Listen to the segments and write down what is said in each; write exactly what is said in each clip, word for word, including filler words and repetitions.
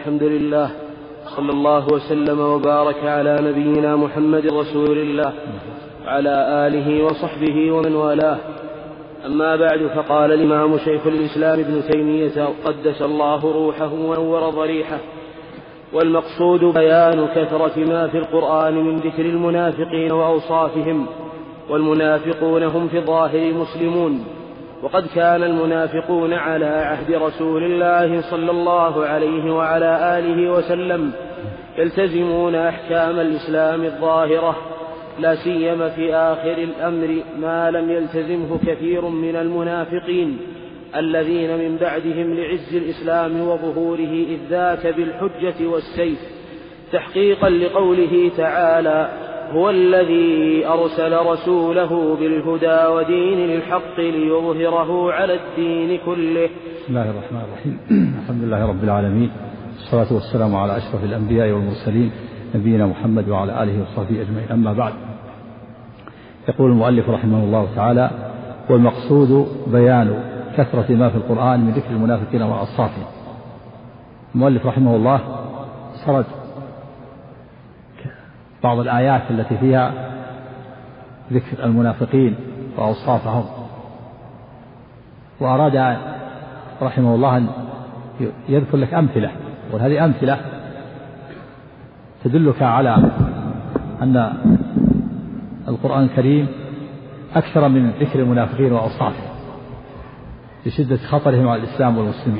الحمد لله، صلى الله وسلم وبارك على نبينا محمد رسول الله وعلى آله وصحبه ومن والاه. أما بعد، فقال الإمام شيخ الإسلام ابن تيمية قدس الله روحه ونور ضريحه: والمقصود بيان كثرة ما في القرآن من ذكر المنافقين وأوصافهم. والمنافقون هم في الظاهر مسلمون، وقد كان المنافقون على عهد رسول الله صلى الله عليه وعلى آله وسلم يلتزمون أحكام الإسلام الظاهرة، لا سيما في آخر الأمر ما لم يلتزمه كثير من المنافقين الذين من بعدهم لعز الإسلام وظهوره، إذ ذاك بالحجة والسيف، تحقيقا لقوله تعالى: هو الذي أرسل رسوله بالهدى ودين الحق ليظهره على الدين كله. بسم الله الرحمن الرحيم. الحمد لله رب العالمين، والصلاة والسلام على أشرف الأنبياء والمرسلين، نبينا محمد وعلى آله وصحبه أجمعين. أما بعد، يقول المؤلف رحمه الله تعالى: والمقصود بيان كثرة ما في القرآن من ذكر المنافقين وأوصافهم. المؤلف رحمه الله سرد بعض الآيات التي فيها ذكر المنافقين وأوصافهم، وأراد رحمه الله أن يذكر لك أمثلة، وهذه أمثلة تدلك على أن القرآن الكريم أكثر من ذكر المنافقين وأوصافهم لشدة خطرهم على الإسلام والمسلمين.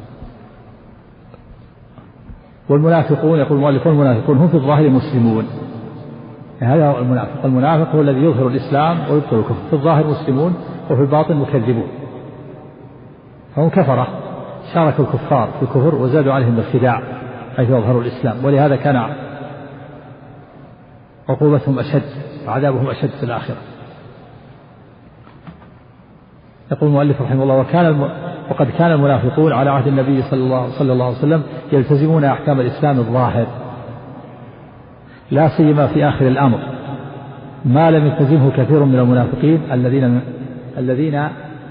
والمنافقون، يقول المؤلف: والمنافقون هم في الظاهر مسلمون. هذا هو المنافق. المنافق هو الذي يظهر الإسلام ويبطل الكفر، في الظاهر مسلمون وفي الباطن مكذبون، فهم كفرة شاركوا الكفار في الكفر وزادوا عليهم بالخداع حيث يظهروا الإسلام، ولهذا كان عقوبتهم أشد وعذابهم أشد في الآخرة. يقول المؤلف رحمه الله: وكان الم... وقد كان المنافقون على عهد النبي صلى الله, صلى الله عليه وسلم يلتزمون أحكام الإسلام الظاهر، لا سيما في آخر الأمر ما لم يلتزمه كثير من المنافقين الذين من... الذين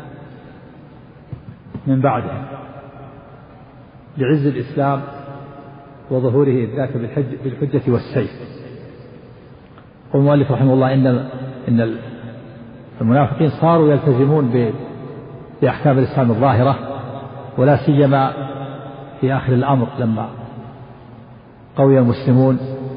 من بعدهم لعز الإسلام وظهوره ذاك بالحج... بالحجة والسيف. يقول المؤلف رحمه الله: إن إن المنافقين صاروا يلتزمون ب... بأحكام الإسلام الظاهرة، ولا سيما في آخر الأمر لما قوي المسلمون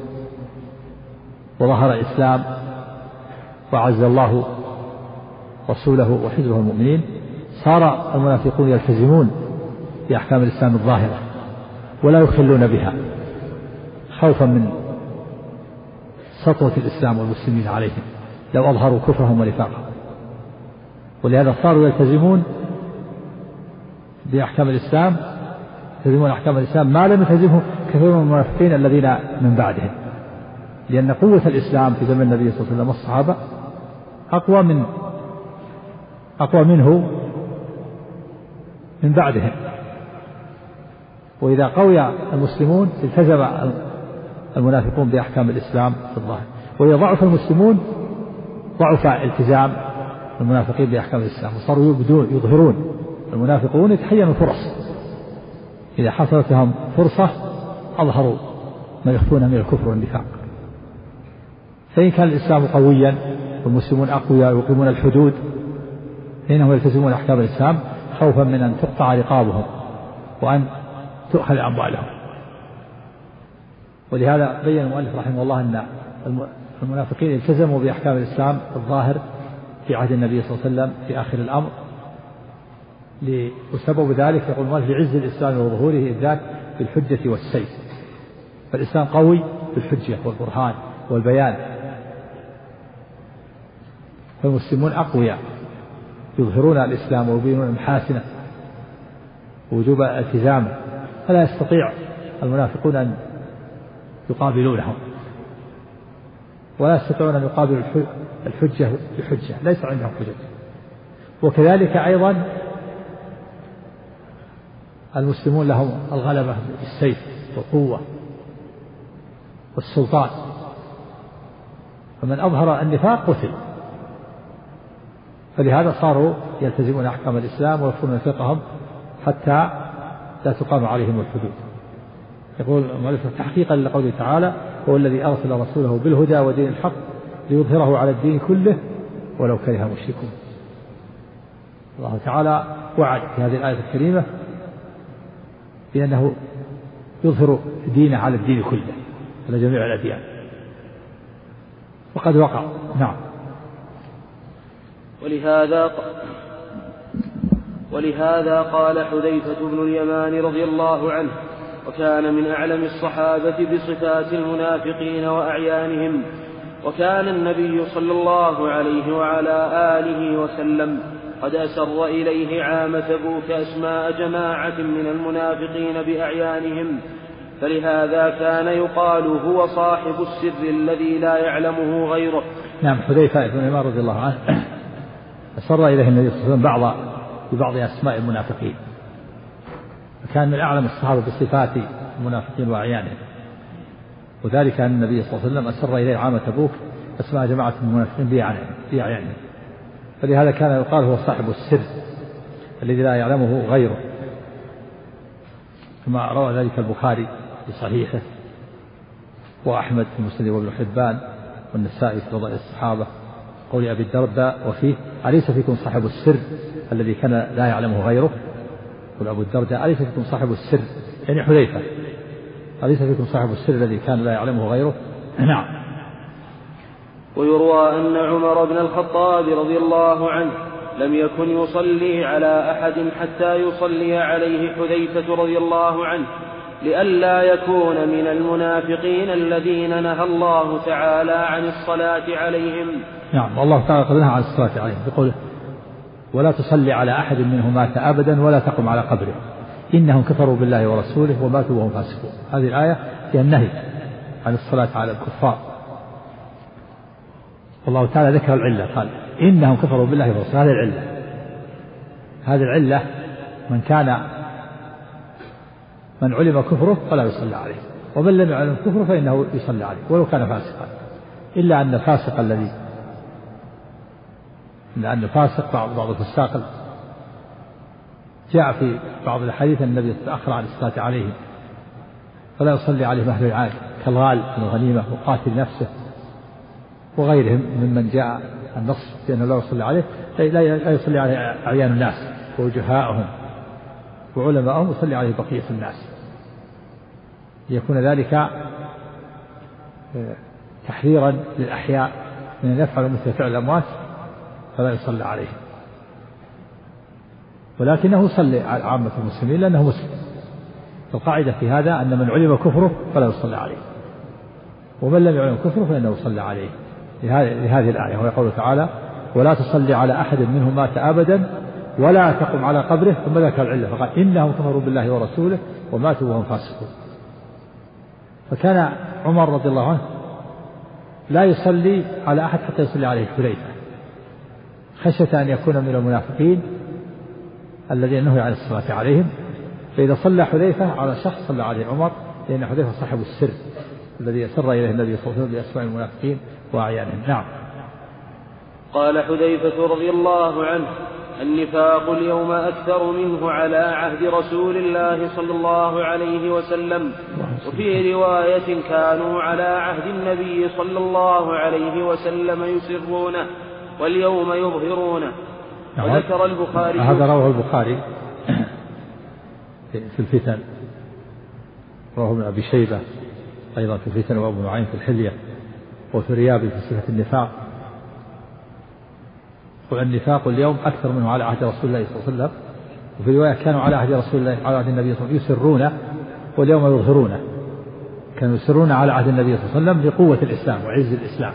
وظهر الإسلام وعز الله رسوله وحزبه المؤمنين، صار المنافقون يلتزمون بأحكام الإسلام الظاهرة ولا يخلون بها خوفا من سطوة الإسلام والمسلمين عليهم لو أظهروا كفرهم ونفاقهم. ولهذا صاروا يلتزمون بأحكام الإسلام يلتزمون أحكام الإسلام ما لم يلتزمه كثير من المنافقين الذين من بعدهم، لأن قوة الإسلام في زمن النبي صلى الله عليه وسلم والصحابة أقوى من أقوى منه من بعدهم. وإذا قوي المسلمون التزم المنافقون بأحكام الإسلام في الظاهر، وإذا ضعف المسلمون ضعف التزام المنافقين بأحكام الإسلام، وصاروا يبدون يظهرون. المنافقون يتحينوا فرص، إذا حصلت لهم فرصة أظهروا ما يخفون من الكفر والنفاق. فإن كان الإسلام قويا والمسلمون أقوياء يقيمون الحدود فإنهم يلتزمون أحكام الإسلام خوفا من أن تقطع رقابهم وأن تؤخذ أموالهم. ولهذا بين المؤلف رحمه الله أن المنافقين التزموا بأحكام الإسلام الظاهر في عهد النبي صلى الله عليه وسلم في آخر الأمر، وسبب ذلك يقول المؤلف لعز الإسلام وظهوره إذ ذاك بالحجة والسيف. فالإسلام قوي بالحجة والبرهان والبيان، فالمسلمون أقوياء يظهرون الإسلام ويبينون محاسنه ووجوب التزامه، فلا يستطيع المنافقون أن يقابلونهم ولا يستطيعون أن يقابلوا الحجة بحجة، ليس عندهم حجة. وكذلك أيضا المسلمون لهم الغلبة بالسيف والقوة والسلطان، فمن أظهر النفاق قتل. فلهذا صاروا يلتزمون أحكام الإسلام ويكفرون نفاقهم حتى لا تقام عليهم الحدود. يقول تحقيقا لقوله تعالى هو الذي أرسل رسوله بالهدى ودين الحق ليظهره على الدين كله ولو كره المشركون. الله تعالى وعد في هذه الآية الكريمة بأنه يظهر دينه على الدين كله على جميع الأديان، وقد وقع. نعم. ولهذا ولهذا قال حذيفة بن اليمان رضي الله عنه، وكان من أعلم الصحابة بصفات المنافقين وأعيانهم، وكان النبي صلى الله عليه وعلى آله وسلم قد أسر إليه عام تبوك أسماء جماعة من المنافقين بأعيانهم، فلهذا كان يقال هو صاحب السر الذي لا يعلمه غيره. نعم. حذيفة بن اليمان رضي الله عنه أسر إليه النبي صلى الله عليه وسلم بعض ببعض أسماء المنافقين، وكان من أعلم الصحابة بصفات المنافقين وأعيانهم، وذلك أن النبي صلى الله عليه وسلم أسر إليه عام تبوك أسماء جماعة من المنافقين بأعيانهم، فلهذا كان يقال هو صاحب السر الذي لا يعلمه غيره، كما روى ذلك البخاري في صحيحه وأحمد في مسند وابن حبان والنسائي في فضائل الصحابة قول أبي الدرداء وفيه أليس فيكم صاحب السر الذي كان لا يعلمه غيره؟ قل أبو الدرداء أليس فيكم صاحب السر، يعني حذيفة، أليس فيكم صاحب السر الذي كان لا يعلمه غيره؟ نعم. ويروى أن عمر بن الخطاب رضي الله عنه لم يكن يصلي على أحد حتى يصلي عليه حذيفة رضي الله عنه، لئلا يكون من المنافقين الذين نهى الله تعالى عن الصلاة عليهم. نعم. والله تعالى قد نهى عن الصلاة عليهم بقوله ولا تصلي على أحد منهم مات أبدا ولا تقم على قبره إنهم كفروا بالله ورسوله وماتوا وهم فاسقون. هذه الآية فيها النهي عن الصلاة على الكفار، والله تعالى ذكر العلة قال إنهم كفروا بالله ورسوله. هذه العلة هذه العلة من كان من علم كفره فلا يصلى عليه، ومن لم يعلم كفره فإنه يصلى عليه ولو كان فاسقا، إلا أن الفاسق الذي إلا أن الفاسق بعض بعض الفساق جاء في بعض الحديث أن النبي تأخر عن الصلاة عليهم فلا يصلي عليهم أهل العاد كالغال من الغنيمة وقاتل نفسه وغيرهم ممن جاء النص بأنه لا يصلي عليه لا يصلي عليه أعيان الناس ووجهاءهم وعلماءهم، يصلي عليه بقية الناس، ليكون ذلك تحذيرا للأحياء من أن يفعلوا مثل فعل الأموات فلا يصلى عليه، ولكنه يصلي على عامة المسلمين لأنه مسلم. القاعدة في هذا أن من علم كفره فلا يصلى عليه، ومن لم يعلم كفره فإنه يصلى عليه، لهذه الآية ويقول تعالى ولا تصلي على أحد منهم مات أبدا ولا تقم على قبره، ثم ذكر العلة فقال إنهم كفروا بالله ورسوله وماتوا وهم فاسقون. فكان عمر رضي الله عنه لا يصلي على أحد حتى يصلي عليه حذيفة، خشية أن يكون من المنافقين الذين نهوا عن الصلاة عليهم، فإذا صلى حذيفة على شخص صلى عليه عمر، لأن حذيفة صاحب السر الذي يسر إليه النبي صلى الله عليه وسلم بأسماء المنافقين وأعيانهم. نعم. قال حذيفة رضي الله عنه النفاق اليوم أكثر منه على عهد رسول الله صلى الله عليه وسلم، وفي رواية كانوا على عهد النبي صلى الله عليه وسلم يسرونه واليوم يظهرونه. وذكر البخاري هذا رواه البخاري في الفتن، رواه ابن أبي شيبة أيضا في الفتن، وأبو نعيم في الحلية، وفي ريابي في صفة النفاق. والنفاق اليوم أكثر منه على عهد رسول الله صلى الله عليه وسلم، وفي رواية كانوا على عهد رسول الله على عهد النبي صلى الله عليه وسلم يسرون واليوم يظهرون. كانوا يسرون على عهد النبي صلى الله عليه وسلم لقوة الإسلام وعز الإسلام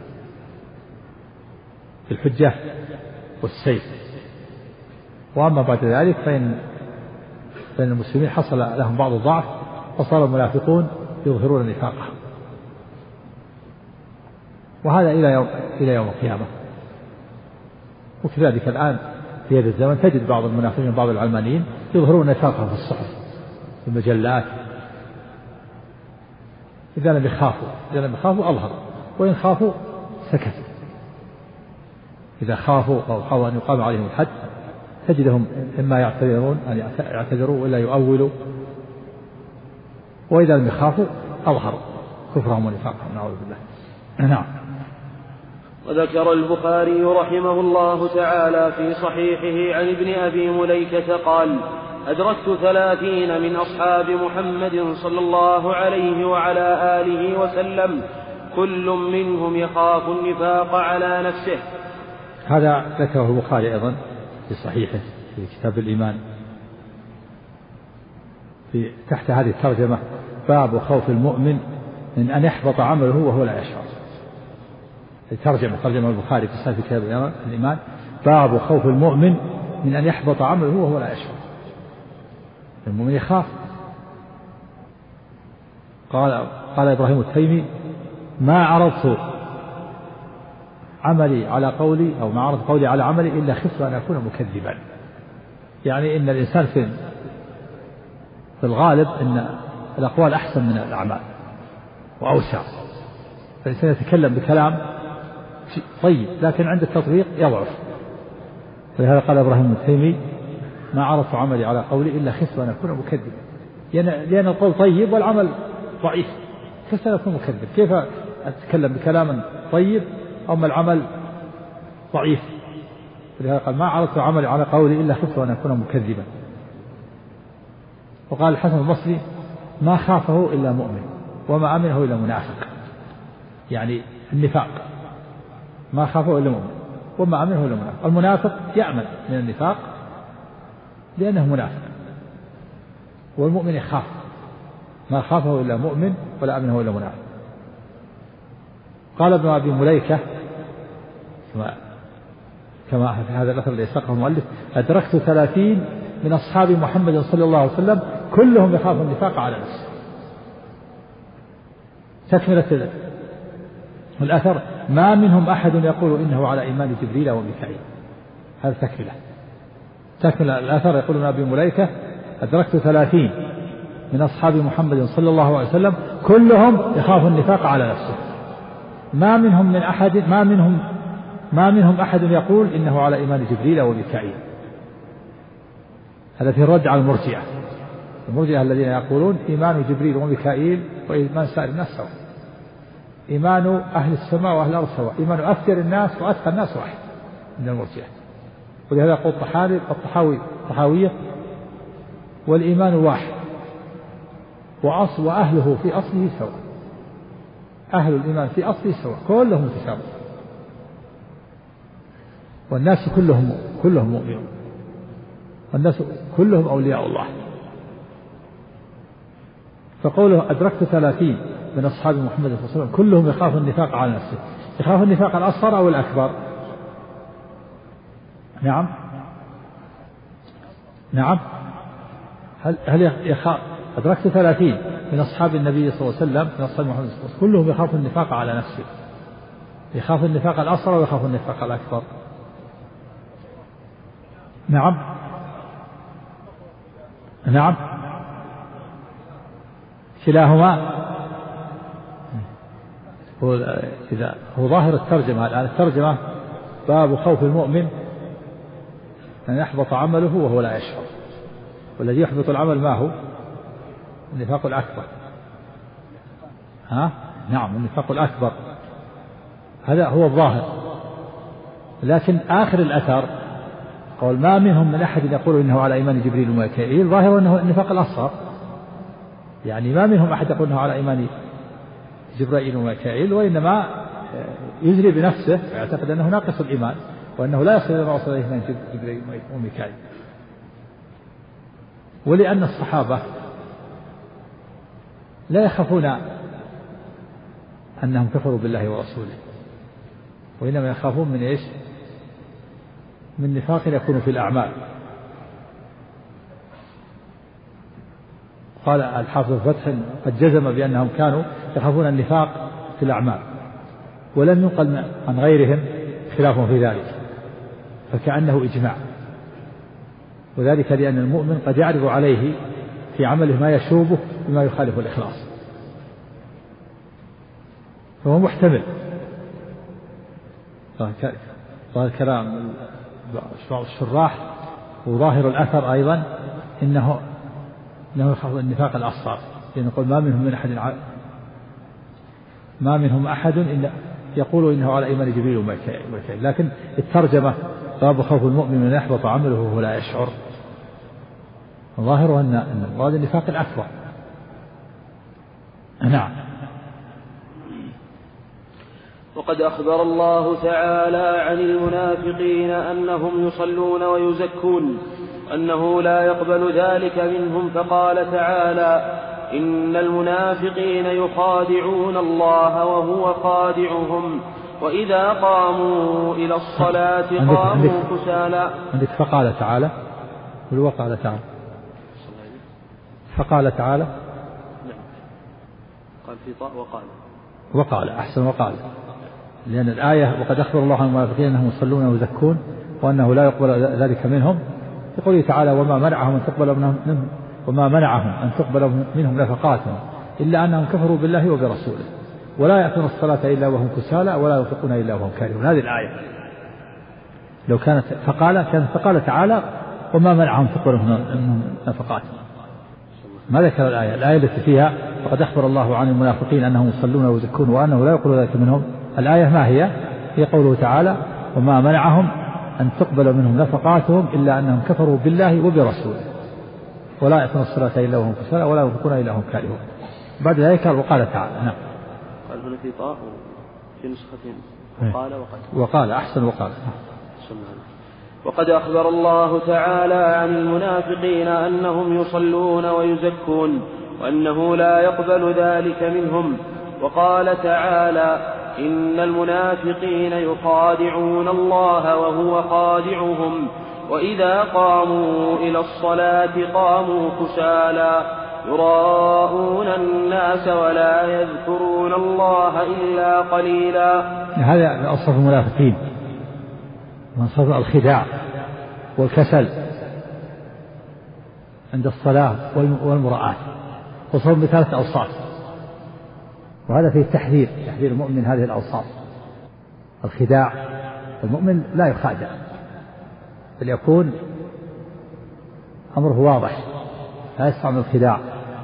بالحجة والسيف، وأما بعد ذلك فإن فإن المسلمين حصل لهم بعض الضعف وصار المنافقون يظهرون نفاقهم، وهذا إلى يوم إلى يوم القيامة. وكذلك الآن في هذا الزمن تجد بعض المنافقين بعض العلمانيين يظهرون نفاقهم في الصحف في المجلات، إذا لم يخافوا إذا لم يخافوا أظهر، وإن خافوا سكت. إذا خافوا أو حاولوا أن يقام عليهم الحد تجدهم إما يعتذرون أن يعتذروا ولا يؤولوا وإذا لم يخافوا أظهروا كفرهم ونفاقهم، نعوذ بالله. نعم. وذكر البخاري رحمه الله تعالى في صحيحه عن ابن أبي مليكة قال: أدركت ثلاثين من أصحاب محمد صلى الله عليه وعلى آله وسلم كل منهم يخاف النفاق على نفسه. هذا ذكره البخاري أيضا في صحيحه في كتاب الإيمان في تحت هذه الترجمة: باب خوف المؤمن من أن يحبط عمله وهو لا يشعر. الترجمة ترجمة البخاري في صحيح كتاب الإيمان: باب خوف المؤمن من أن يحبط عمله وهو لا يشعر. المؤمن يخاف. قال قال إبراهيم التيمي: ما عرضت عملي على قولي أو ما عرضت قولي على عملي إلا خفت أن أكون مكذبا. يعني إن الإنسان في في الغالب أن الأقوال أحسن من الأعمال وأوسع، فالإنسان يتكلم بكلام طيب لكن عند التطبيق يضعف. ولهذا قال إبراهيم التيمي: ما عرضت عملي على قولي إلا خفت أن أكون مكذبا. لأن القول طيب والعمل ضعيف، خفت أن أكون مكذب. كيف أتكلم بكلام طيب أما العمل ضعيف؟ ولهذا قال: ما عرضت عملي على قولي إلا خفت أن أكون مكذبا. وقال الحسن البصري: ما خافه إلا مؤمن وما أمنه إلا منافق. يعني النفاق ما خافه إلا مؤمن وما أمنه إلا منافق. المنافق يأمن من النفاق لأنه منافق، والمؤمن يخاف. ما خافه إلا مؤمن ولا أمنه إلا منافق. قال ابن أبي مليكة كما كما في هذا الأثر الذي ساقه المؤلف: أدركت ثلاثين من أصحاب محمد صلى الله عليه وسلم كلهم يخاف النفاق على نفسه. تكملة الأثر: ما منهم أحد يقول إنه على إيمان جبريل وميكائيل. هذا تكملة تكمل الأثر. يقول ابن أبي مليكة: أدركت ثلاثين من أصحاب محمد صلى الله عليه وسلم كلهم يخاف النفاق على نفسه. ما منهم من أحد ما منهم ما منهم أحد يقول إنه على إيمان جبريل وميكائيل. هذا في الرد على المرجئة المرجئة الذين يقولون إيمان جبريل وميكائيل وإيمان سائر الناس سواء. إيمان أهل السماء وأهل الأرض سواء. إيمان أكثر الناس وأتقى الناس واحد من المرجئة. ولهذا يقول الطحاوي الطحاوي الطحاوية: والإيمان واحد وأصل وأهله في أصله سواء. أهل الإيمان في أصله سواء، كلهم متساوون، والناس كلهم كلهم مؤمنون، والناس كلهم أولياء الله. فقوله: أدركت ثلاثين من أصحاب محمد صلى الله عليه وسلم كلهم يخاف النفاق على نفسه. يخاف النفاق الأصغر أو الأكبر؟ نعم نعم هل هل يخاف؟ أدركت ثلاثين من أصحاب النبي صلى الله عليه وسلم من أصحاب محمد صلى الله عليه وسلم كلهم يخاف النفاق على نفسه. يخاف النفاق الأصغر أو يخاف النفاق الأكبر؟ نعم نعم كلاهما. هو إذا هو ظاهر الترجمة الآن الترجمة: باب خوف المؤمن أن يحبط عمله وهو لا يشعر. والذي يحبط العمل ما هو؟ النفاق الأكبر. ها؟ نعم النفاق الأكبر، هذا هو الظاهر. لكن آخر الأثر قول: ما منهم من أحد يقول إنه على إيمان جبريل وميكائيل، ظاهر أنه النفاق الأصغر. يعني ما منهم أحد يقول إنه على إيمان جبرائيل وميكائيل، وإنما يجري بنفسه ويعتقد أنه ناقص الإيمان وأنه لا يصل إلى ما وصل إليه من جبرائيل وميكائيل. ولأن الصحابة لا يخافون أنهم كفروا بالله ورسوله، وإنما يخافون من إيش؟ من نفاق يكون في الأعمال. قال الحافظ الفتح: قد جزم بأنهم كانوا يخافون النفاق في الأعمال، ولم ينقل عن غيرهم خلاف في ذلك، فكأنه إجماع. وذلك لأن المؤمن قد يعرض عليه في عمله ما يشوبه بما يخالف الإخلاص، فهو محتمل. ظاهر كلام الشراح وظاهر الأثر أيضا إنه إنه يخاف النفاق الأصغر يقول ما منهم من أحد ما منهم أحد إلا يقول إنه على إيمان جبريل وميكائيل، لكن الترجمة باب خوف المؤمن من يحبط عمله وهو لا يشعر. الظاهر أن المراد النفاق الأكبر. نعم. وقد أخبر الله تعالى عن المنافقين أنهم يصلون ويزكون أنه لا يقبل ذلك منهم، فقال تعالى: إن المنافقين يخادعون الله وهو خادعهم وإذا قاموا إلى الصلاة قاموا كسالى. عندك فقال تعالى وقال تعالى فقال تعالى قال في طاء وقال وقال أحسن وقال، لأن الآية وقد أخبر الله عن المنافقين أنهم يصلون ويزكون وأنه لا يقبل ذلك منهم، يقول تعالى: وما منعهم أن تقبل منهم وما منعهم أن تقبل منهم نفقاتهم إلا أنهم كفروا بالله وبرسوله ولا يأتون الصلاة إلا وهم كسالى ولا ينفقون إلا وهم كارهون. هذه الآية لو كانت فقال كانت فقال تعالى: وما منعهم تقبل منهم نفقاتهم. ما ذكر الآية الآية التي فيها وقد أخبر الله عن المنافقين أنهم يصلون ويزكون وأنه لا يقبل ذلك منهم. الآية ما هي؟ هي قوله تعالى: وما منعهم أن تقبل منهم نفقاتهم إلا أنهم كفروا بالله وبرسوله ولا يأتون الصلاة إلا وهم كسالى ولا ينفقون إلا وهم كارهون. بعد ذلك وقال تعالى. نعم. قال هنا في طاء في نسختين وقال وقد وقال أحسن وقال. وقد أخبر الله تعالى عن المنافقين أنهم يصلون ويزكون وأنه لا يقبل ذلك منهم، وقال تعالى: إن المنافقين يخادعون الله وهو خادعهم وإذا قاموا إلى الصلاة قاموا كسالى يراءون الناس ولا يذكرون الله إلا قليلا. هذا أوصاف المنافقين، وصف الخداع والكسل عند الصلاة والمراءة، وصف بثلاث أوصاف، وهذا فيه التحذير تحذير المؤمن من هذه الأوصاف. الخداع، المؤمن لا يخادع بل يكون أمره واضح لا يستعمل الخداع.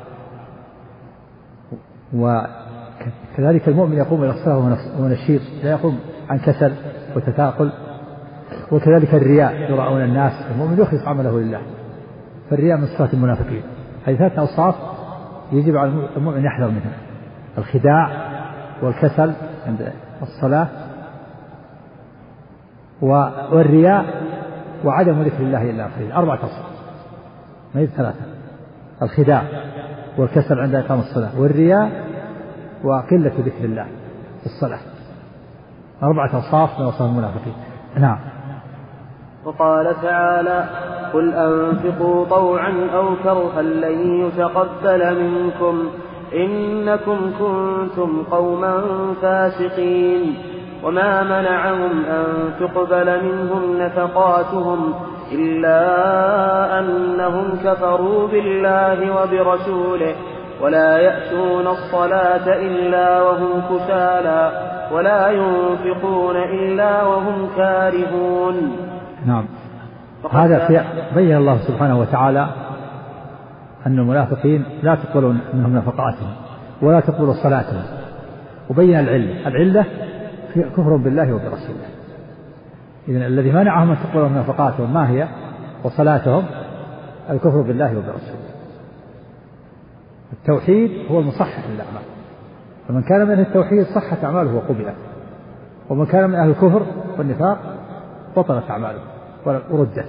وكذلك المؤمن يقوم إلى الصلاة ونشيط لا يقوم عن كسل وتثاقل. وكذلك الرياء يراءون الناس، المؤمن يخلص عمله لله، فالرياء من صفات المنافقين. هذه ثلاث أوصاف يجب على المؤمن يحذر منها: الخداع والكسل عند الصلاة والرياء وعدم ذكر الله إلا قليلا. أربعة أوصاف ما هي ثلاثة: الخداع والكسل عند إقامة الصلاة والرياء وقلة ذكر الله في الصلاة. أربعة أوصاف من أوصاف المنافقين. نعم. وقال تعالى: قل أنفقوا طوعا أو كرها لن يتقبل منكم إنكم كنتم قوما فاسقين. وما منعهم أن تقبل منهم نفقاتهم إلا أنهم كفروا بالله وبرسوله ولا يأتون الصلاة إلا وهم كسالى ولا ينفقون إلا وهم كارهون. نعم. هذا في بين الله سبحانه وتعالى أن المنافقين لا تقبل منهم نفقاتهم ولا تقبل صلاتهم، وبين العلة العلة في كفر بالله وبرسوله. إذن الذي منعهم أن تقبل منهم نفقاتهم ما هي وصلاتهم؟ الكفر بالله وبرسوله. التوحيد هو المصحح للأعمال، فمن كان من التوحيد صحت أعماله وقبلت، ومن كان من أهل الكفر والنفاق بطلت أعماله وردت.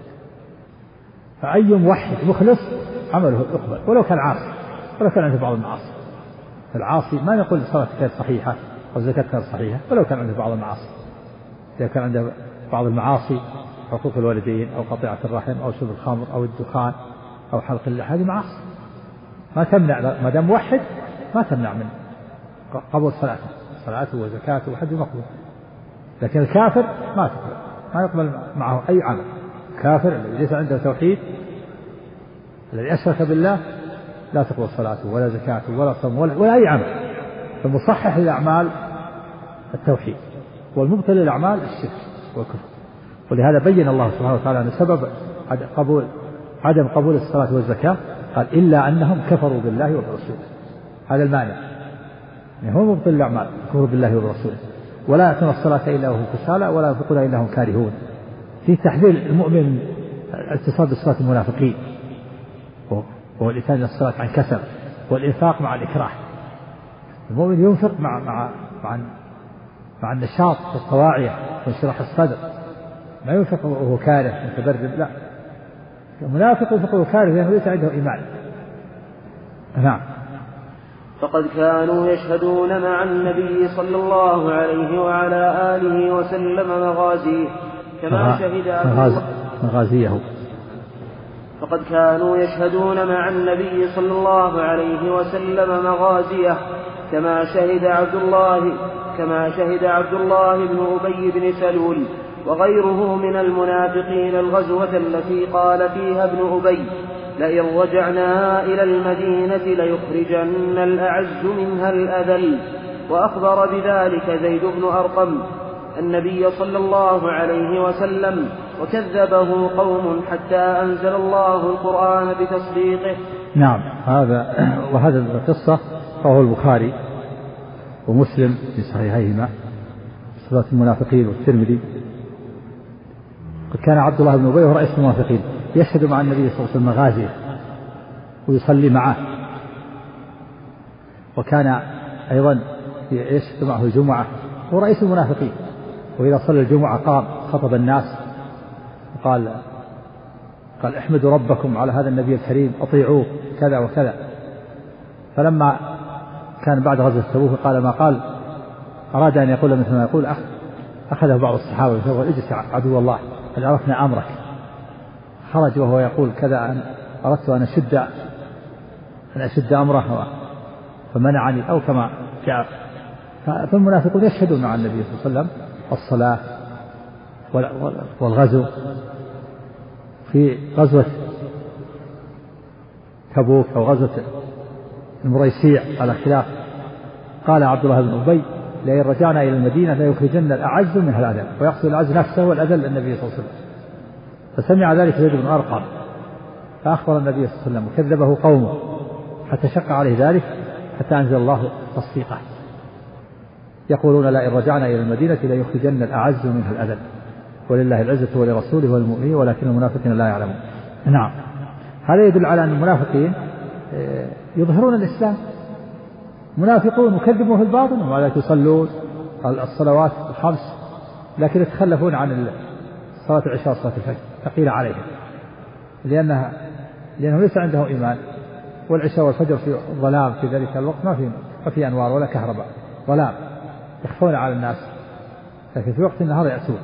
فأي موحد مخلص عمله يقبل ولو كان عاصي، ولو كان عنده بعض المعاصي. فالعاصي ما نقول صلاته كانت صحيحة أو زكاة كانت صحيحة ولو كان عنده بعض المعاصي. إذا كان عنده بعض المعاصي، حقوق الوالدين أو قطيعة الرحم أو شرب الخمر أو الدخان أو حلق اللحى، هذه معاصي ما تمنع، ما دام موحد ما تمنع من قبول صلاته صلاته وزكاته وحج مقبول. لكن الكافر ما تقبل، ما يقبل معه أي عمل. كافر الذي ليس عنده توحيد الذي أشرك بالله لا تقبل صلاته ولا زكاته ولا صوم ولا, ولا أي عمل. فالمصحح للأعمال التوحيد، والمبطل للأعمال الشرك والكفر. ولهذا بين الله سبحانه وتعالى أن سبب قبول عدم قبول الصلاة والزكاة قال إلا أنهم كفروا بالله وبرسوله، هذا المانع، يعني هو مبطل الأعمال كفروا بالله وبرسوله، ولا يأتون الصلاة إلا وهم كسالى ولا ينفقون إلا هم كارهون. في تحذير المؤمن الاتصال بصلاة المنافقين، وهو الإتيان إلى الصلاة عن كسل، والإنفاق مع الإكراه. المؤمن ينفق مع مع مع, مع النشاط والطواعية وانشراح الصدر، ما ينفق وهو كاره متبرد، لا، المنافق ينفق وهو كاره لأنه ليس عنده إيمان. نعم. فقد كانوا يشهدون مع النبي صلى الله عليه وعلى آله وسلم مغازيه كما شهد مغازيه فقد كانوا يشهدون مع النبي صلى الله عليه وسلم مغازيه كما شهد عبد الله كما شهد عبد الله بن أبي بن سلول وغيره من المنافقين الغزوة التي قال فيها ابن أبي: لئن رجعنا إلى المدينة ليخرجن الأعز منها الأذل. وأخبر بذلك زيد بن أرقم النبي صلى الله عليه وسلم، وكذبه قوم حتى أنزل الله القرآن بتصديقه. نعم. هذا وهذا القصة رواه البخاري ومسلم في صحيحيهما صفات المنافقين، والترمذي. قد كان عبد الله بن أبي رئيس المنافقين يشهد مع النبي صلى الله عليه وسلم مغازيه ويصلي معه، وكان أيضا يشهد معه الجمعة، هو رئيس المنافقين، وإذا صلى الجمعة قام خطب الناس وقال قال احمدوا ربكم على هذا النبي الكريم، أطيعوه كذا وكذا. فلما كان بعد غزوة تبوك قال ما قال، أراد أن يقول مثل ما يقول أخذه بعض الصحابة وقال: اجلس عدو الله قد عرفنا أمرك. خرج وهو يقول كذا: أن أردت أن أشد أن أشد أمره فمنعني، أو كما جاء. فالمنافقون يشهدون مع النبي صلى الله عليه وسلم الصلاة والغزو. في غزوة تبوك أو غزوة المريسيع على خلاف، قال عبد الله بن أبي: لئن رجعنا إلى المدينة ليخرجن الأعز منها الأذل، ويقصد الأعز نفسه والأذل النبي صلى الله عليه وسلم. فسمع ذلك زيد بن أرقم فأخبر النبي صلى الله عليه وسلم، وكذبه قومه حتى شق عليه ذلك حتى أنزل الله تصديقه. يقولون: لئن رجعنا إلى المدينة ليخرجن الأعز منها الأذل، ولله العزة ولرسوله والمؤمنين ولكن المنافقين لا يعلمون. نعم. هذا يدل على أن المنافقين يظهرون الإسلام، منافقون يكذبون في الباطن وما لا يصلون الصلوات الخمس، لكن يتخلفون عن صلاة العشاء وصلاة الفجر ثقيلة عليهم، لأنها لأنه ليس عندهم إيمان. والعشاء والفجر في ظلام، في ذلك الوقت ما في ما في أنوار ولا كهرباء، ظلام يخفون على الناس، لكن في وقت النهار يأتون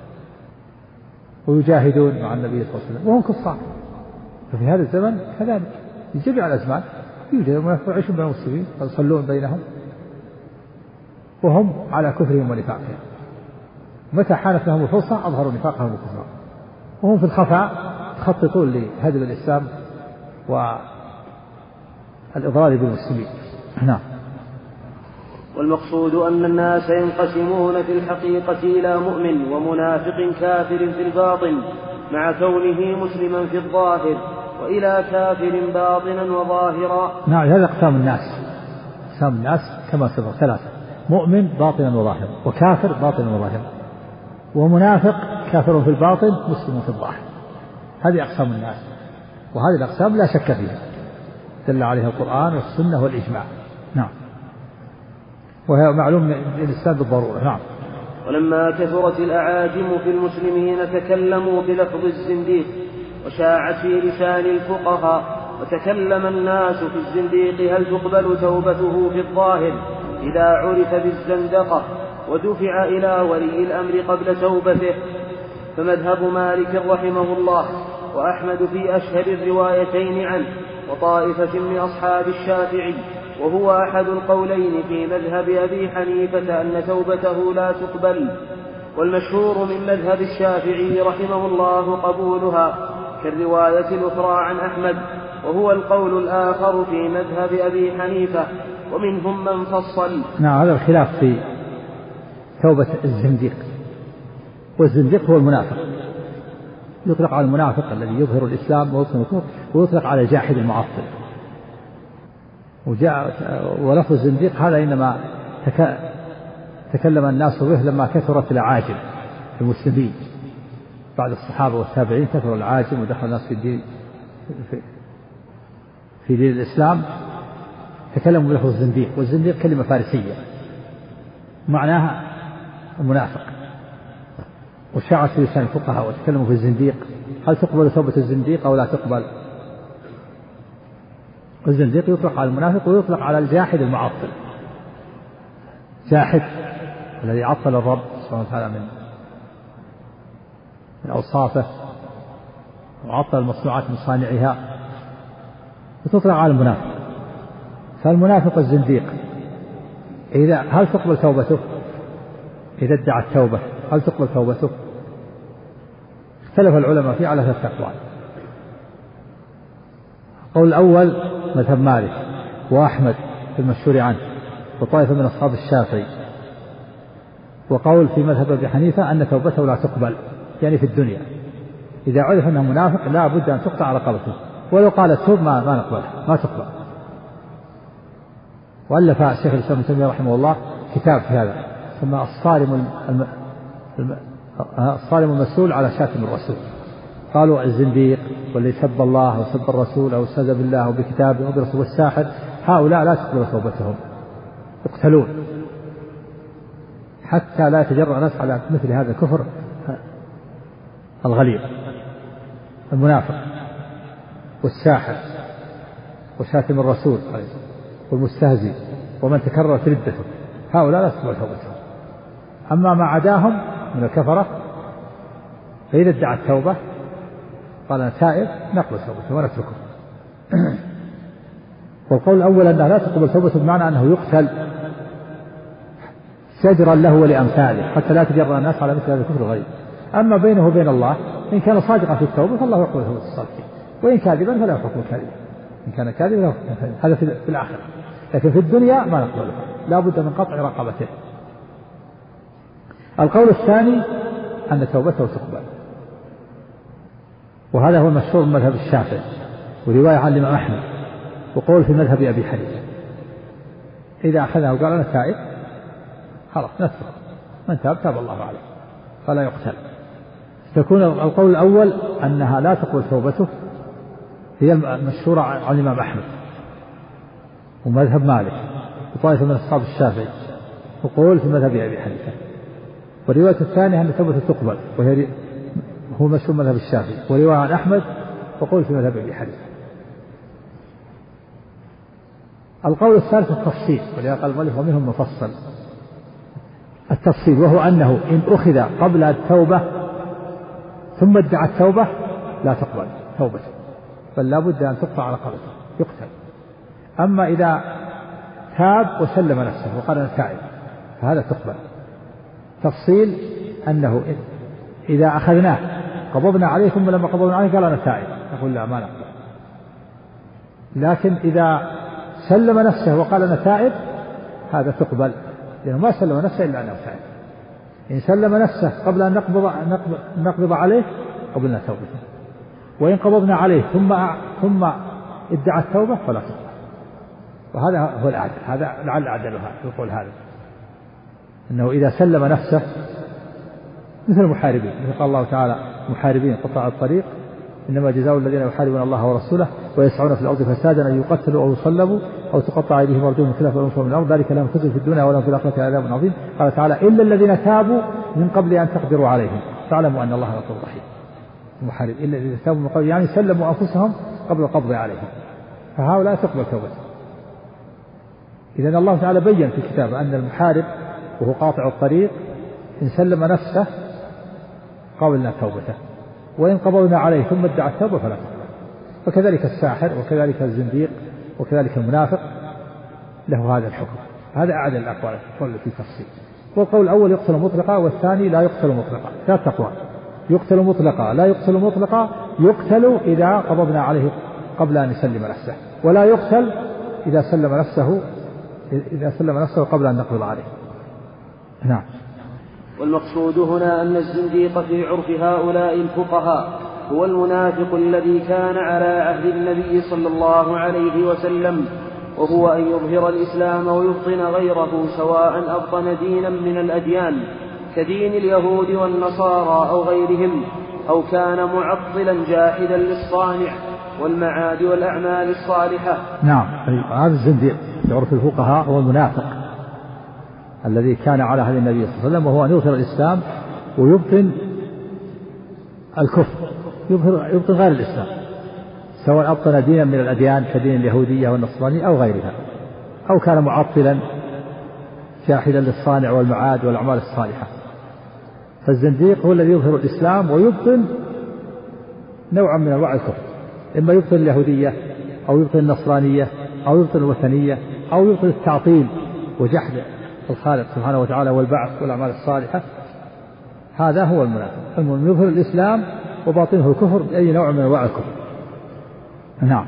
ويجاهدون مع النبي صلى الله عليه وسلم وهم كفار. ففي هذا الزمن كذلك في جميع الأزمان يوجد يعيشون بين المسلمين ويصلون بينهم وهم على كفرهم ونفاقهم. متى حانت لهم الفرصة أظهروا نفاقهم وكفرهم، وهم في الخفاء يخططون لهدم الإسلام والإضرار بالمسلمين. نعم. والمقصود أن الناس ينقسمون في الحقيقة إلى مؤمن ومنافق كافر في الباطن مع كونه مسلما في الظاهر، وإلى كافر باطنا وظاهرا. نعم. هذا أقسام الناس، أقسام الناس كما سبق ثلاثة: مؤمن باطنا وظاهرا، وكافر باطنا وظاهرا، ومنافق كافر في الباطن مسلم في الظاهر. هذه أقسام الناس، وهذه الأقسام لا شك فيها، دل عليها القرآن والسنة والإجماع. نعم. وهي معلوم من الإسلام بالضرورة. نعم. ولما كثرت الأعاجم في المسلمين تكلموا بلفظ الزنديق، وشاعت في لسان الفقهاء، وتكلم الناس في الزنديق هل تقبل توبته في الظاهر إذا عرف بالزندقة ودفع إلى ولي الأمر قبل توبته. فمذهب مالك رحمه الله وأحمد في أشهر الروايتين عنه، وطائفة من أصحاب الشافعي، وهو أحد القولين في مذهب أبي حنيفة أن توبته لا تقبل. والمشهور من مذهب الشافعي رحمه الله قبولها، كالرواية الأخرى عن أحمد، وهو القول الآخر في مذهب أبي حنيفة، ومنهم من فصل. نعم. هذا الخلاف في توبة الزنديق، والزنديق هو المنافق، يطلق على المنافق الذي يظهر الإسلام ويبطن الكفر، ويطلق على الجاحد المعطل. وجاء ولفظ الزنديق هذا إنما تكلم الناس به لما كثرت العاجم المسلمين بعد الصحابة والتابعين، كثر العاجم ودخل الناس في الدين في دين الإسلام، تكلموا بلفظ الزنديق. والزنديق كلمة فارسية معناها المنافق، وشاعت في لسان الفقهاء وتكلموا في الزنديق، هل تقبل توبة الزنديق أو لا تقبل؟ الزنديق يطلق على المنافق ويطلق على الجاحد المعطل، جاحد الذي عطل الرب سبحانه وتعالى من من أوصافه وعطل المصنوعات من صانعها، وتطلق على المنافق. فالمنافق الزنديق إذا هل تقبل توبته؟ إذا ادعى التوبة هل تقبل توبته؟ اختلف العلماء فيه على ثلاثة أقوال. القول الأول مذهب مالك وأحمد في المشهور عنه وطائفة من أصحاب الشافعي، وقول في مذهب أبي حنيفة أن توبته لا تقبل، يعني في الدنيا إذا عرف أنه منافق لا بد أن تقطع رقبته، ولو قال التوب ما ما نقبلها ما تقبل. وألف الشيخ الإسلام ابن تيمية رحمه الله كتاب في هذا ثم الصارم الم... الم... الصارم المسؤول على شاتم الرسول. قالوا الزنديق واللي سب الله وسب الرسول أو استهزأ بالله أو بكتابه أو برسول الساحر، هؤلاء لا تقبل توبتهم، يقتلون حتى لا يتجرأ الناس على مثل هذا الكفر الغليظ. المنافق والساحر وشاتم الرسول والمستهزئ ومن تكررت ردته، هؤلاء لا تقبل توبتهم. أما ما عداهم من الكفرة فإذا ادعى التوبة قال أنا تائب نقبل توبته ونتركه. والقول الأول أنها لا تقبل توبته بمعنى أنه يقتل زجرا له ولأمثاله حتى لا تجرأ الناس على مثل هذا الكفر الغليظ. أما بينه وبين الله إن كان صادقا في التوبة فالله يقبل توبة الصادقين، وإن كاذبا فلا يحكم كاذبا، إن كان كاذبا فلا يحكم كاذبا. هذا في الآخرة، لكن في الدنيا ما نقبله، لا بد من قطع رقبته. القول الثاني أن توبته تقبل، وهذا هو المشهور من مذهب الشافعي ورواية عن الإمام أحمد، وقول في مذهب أبي حنيفة إذا أخذه وقال أنا تائب خلاص نترك، من تاب تاب الله عليه فلا يقتل. تكون القول الأول أنها لا تقبل توبته هي المشهورة عن الإمام أحمد ومذهب مالك وطائفة من أصحاب الشافعي، وقول في مذهب أبي حنيفة. والرواية الثانية أن توبته تقبل وهي هو مشهور مذهب الشافعي، ورواية عن أحمد وقول في مذهب أبي حنيفة. القول الثالث التفصيل، ولهذا قال المؤلف ومنهم مفصل. التفصيل وهو أنه إن أخذ قبل التوبة ثم ادعى التوبة لا تقبل توبته، بل لا بد أن تقطع رقبته يقتل. أما إذا تاب وسلم نفسه وقال أنا تائب فهذا تقبل. تفصيل أنه إذا أخذناه قبضنا عليه ثم لما قبضنا عليه قال أنا تائب نقول لا ما نقبل. لكن إذا سلم نفسه وقال أنا تائب هذا تقبل، لأنه ما سلم نفسه إلا أنه تائب. إن سلم نفسه قبل أن نقبض, نقبض عليه قبلنا توبته، وإن قبضنا عليه ثم ثم ادعى التوبة فلا تقبل. وهذا هو العدل، هذا لعل عدلها يقول هذا أنه إذا سلم نفسه مثل المحاربين، مثل قال الله تعالى محاربين قطع الطريق إنما جزاء الذين يحاربون الله ورسوله ويسعون في الأرض فسادا أن يقتلوا أو يصلبوا أو تقطع أيديهم وأرجلهم من خلاف وينفوا من الأرض ذلك لهم خزي في الدنيا ولهم في الآخرة عذاب عظيم. قال تعالى إلا الذين تابوا من قبل أن تقدروا عليهم فاعلموا أن الله غفور رحيم. المحارب إلا الذين تابوا من قبل يعني سلموا أنفسهم قبل القبض عليهم، فهؤلاء تقبل توبته. إذن الله تعالى بين في كتابه أن المحارب وهو قاطع الطريق إن سلم نفسه قبلنا توبته، وإن قبضنا عليه ثم ادعى التوبة فلا تقبل. وكذلك الساحر وكذلك الزنديق وكذلك المنافق له هذا الحكم. هذا أعدل الأقوال في التفصيل. والقول الأول يقتل مطلقا والثاني لا يقتل مطلقا، ثلاث أقوال: يقتل مطلقا، لا يقتل مطلقا، يقتل إذا قبضنا عليه قبل أن يسلم نفسه، ولا يقتل إذا سلم نفسه إذا سلم نفسه قبل أن نقبض عليه. نعم. والمقصود هنا أن الزنديق في عرف هؤلاء الفقهاء هو المنافق الذي كان على عهد النبي صلى الله عليه وسلم، وهو أن يظهر الإسلام ويبطن غيره، سواء أبطن دينا من الأديان كدين اليهود والنصارى أو غيرهم، أو كان معطلا جاحدا للصانع والمعاد والأعمال الصالحة. نعم، هذا الزنديق يعرف الفقهاء هو المنافق الذي كان على عهد النبي صلى الله عليه وسلم، وهو أن يظهر الإسلام ويبطن الكفر، يظهر يبطن غير الإسلام، سواء أبطن دينا من الأديان كدين اليهودية والنصرانية أو غيرها، أو كان معطلا جاحدا للصانع والمعاد والأعمال الصالحة. فالزنديق هو الذي يظهر الإسلام ويبطن نوعا من أنواع الكفر، إما يبطن اليهودية أو يبطن النصرانية أو يبطن الوثنية أو يبطن التعطيل وجحد الخالق سبحانه وتعالى والبعث والأعمال الصالحة. هذا هو المنافق، المؤمن يظهر الإسلام وباطنه الكفر بأي نوع من أنواع الكفر. نعم.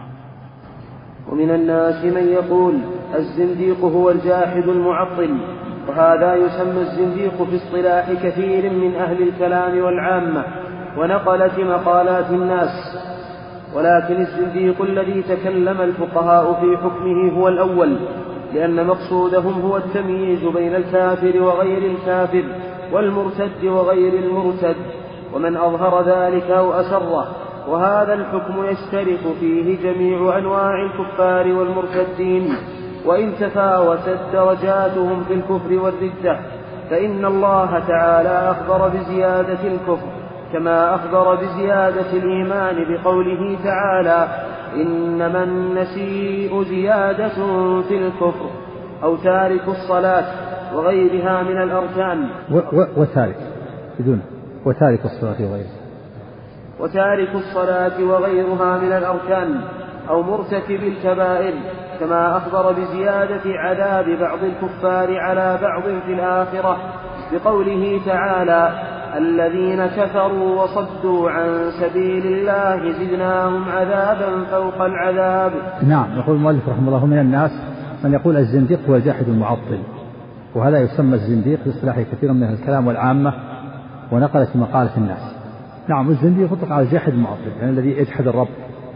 ومن الناس من يقول الزنديق هو الجاحد المعطل، وهذا يسمى الزنديق في اصطلاح كثير من أهل الكلام والعامة ونقلة مقالات الناس. ولكن الزنديق الذي تكلم الفقهاء في حكمه هو الأول، لأن مقصودهم هو التمييز بين الكافر وغير الكافر والمرتد وغير المرتد، ومن أظهر ذلك أو أسره. وهذا الحكم يشترك فيه جميع أنواع الكفار والمرتدين، وإن تفاوتت درجاتهم في الكفر والردة، فإن الله تعالى أخبر بزيادة الكفر كما أخبر بزيادة الإيمان بقوله تعالى: إنما النسيء زيادة في الكفر، أو تارك الصلاة وغيرها من الأركان. وتارك بدون وتارك الصلاة وغيرها وتارك الصلاة وغيرها من الأركان، أو مرتكب الكبائر، كما أخبر بزيادة عذاب بعض الكفار على بعض في الآخرة بقوله تعالى: الذين كفروا وصدوا عن سبيل الله زدناهم عذابا فوق العذاب. نعم. يقول المؤلف رحمه الله: من الناس من يقول الزنديق هو الجاحد المعطل، وهذا يسمى الزنديق في اصطلاح كثير من الكلام والعامة ونقلة مقالة الناس. نعم، الزنديق يطلق على الجاحد المعطل، يعني الذي يجحد الرب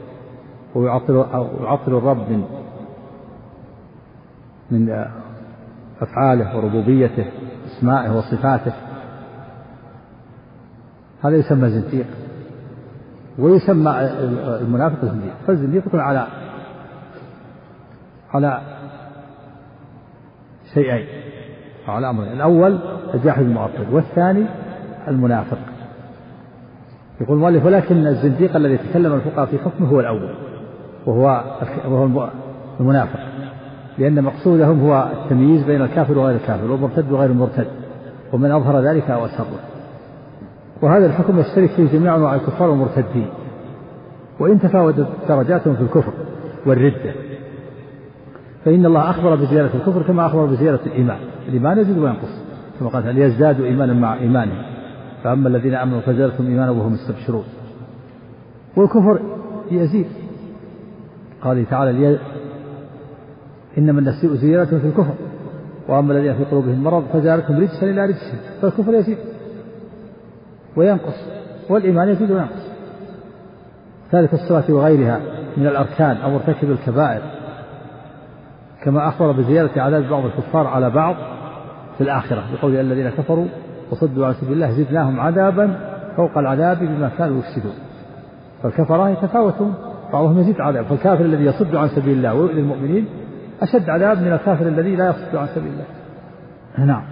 ويعطل يعطل الرب من من أفعاله وربوبيته اسمائه وصفاته، هذا يسمى زنديق. ويسمى المنافق زنديق. فالزنديق يكون على على شيئين أو على أمرين: الأول الجاحد المعطل، والثاني المنافق. يقول المؤلف: ولكن الزنديق الذي تكلم الفقهاء في حكمه هو الأول، وهو وهو المنافق، لأن مقصودهم هو التمييز بين الكافر وغير الكافر والمرتد وغير المرتد، ومن أظهر ذلك أو أسره. وهذا الحكم يشترك فيه جميع أنواع الكفار والمرتدين، وإن تفاوتت درجاتهم في الكفر والردة، فإن الله أخبر بزيادة الكفر كما أخبر بزيادة الإيمان. الإيمان يزيد وينقص كما قال: ليزدادوا إيمانا مع إيمانهم، فأما الذين آمنوا فزادتهم إيمانا وهم يستبشرون. والكفر يزيد، قال تعالى: إنما النسيء زيادة في الكفر، وأما الذين في قلوبهم مرض فزادتهم رجسا إلى رجسهم. فالكفر يزيد وينقص، والإيمان يزيد وينقص. ثالث الصلاة وغيرها من الأركان أو مرتكب الكبائر، كما أخبر بزيادة عذاب بعض الكفار على بعض في الآخرة بقول: الذين كفروا وصدوا عن سبيل الله زدناهم عذابا فوق العذاب بما كانوا يفسدون. فالكفرة يتفاوتون، بعضهم يزيد عذاب، فالكافر الذي يصد عن سبيل الله ويؤذي المؤمنين أشد عذاب من الكافر الذي لا يصد عن سبيل الله. نعم.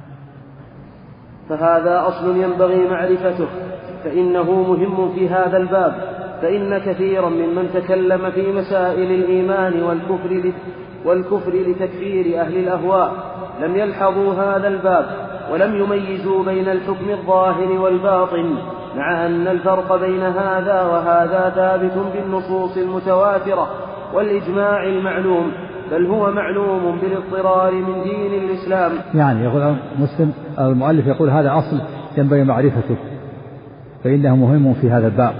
فهذا أصل ينبغي معرفته، فإنه مهم في هذا الباب، فإن كثيرا ممن تكلم في مسائل الإيمان والكفر والكفر لتكفير أهل الأهواء لم يلحظوا هذا الباب، ولم يميزوا بين الحكم الظاهر والباطن، مع أن الفرق بين هذا وهذا ثابت بالنصوص المتواترة والإجماع المعلوم، بل هو معلوم بالاضطرار من دين الإسلام. يعني يقول مسلم المؤلف يقول: هذا أصل ينبغي معرفته، فإنه مهم في هذا الباب،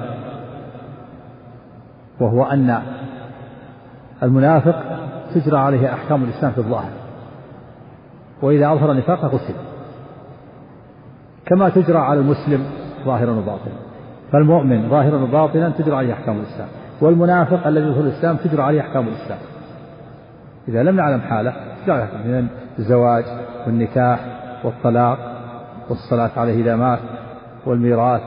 وهو أن المنافق تجرى عليه أحكام الإسلام في الظاهر، وإذا أظهر نفاقه قتل، كما تجرى على المسلم ظاهرا وباطنا. فالمؤمن ظاهرا وباطنا تجرى عليه أحكام الإسلام، والمنافق الذي يظهر الإسلام تجرى عليه أحكام الإسلام. إذا لم نعلم حاله تجرى من الزواج والنكاح والطلاق والصلاة عليه إذا مات والميراث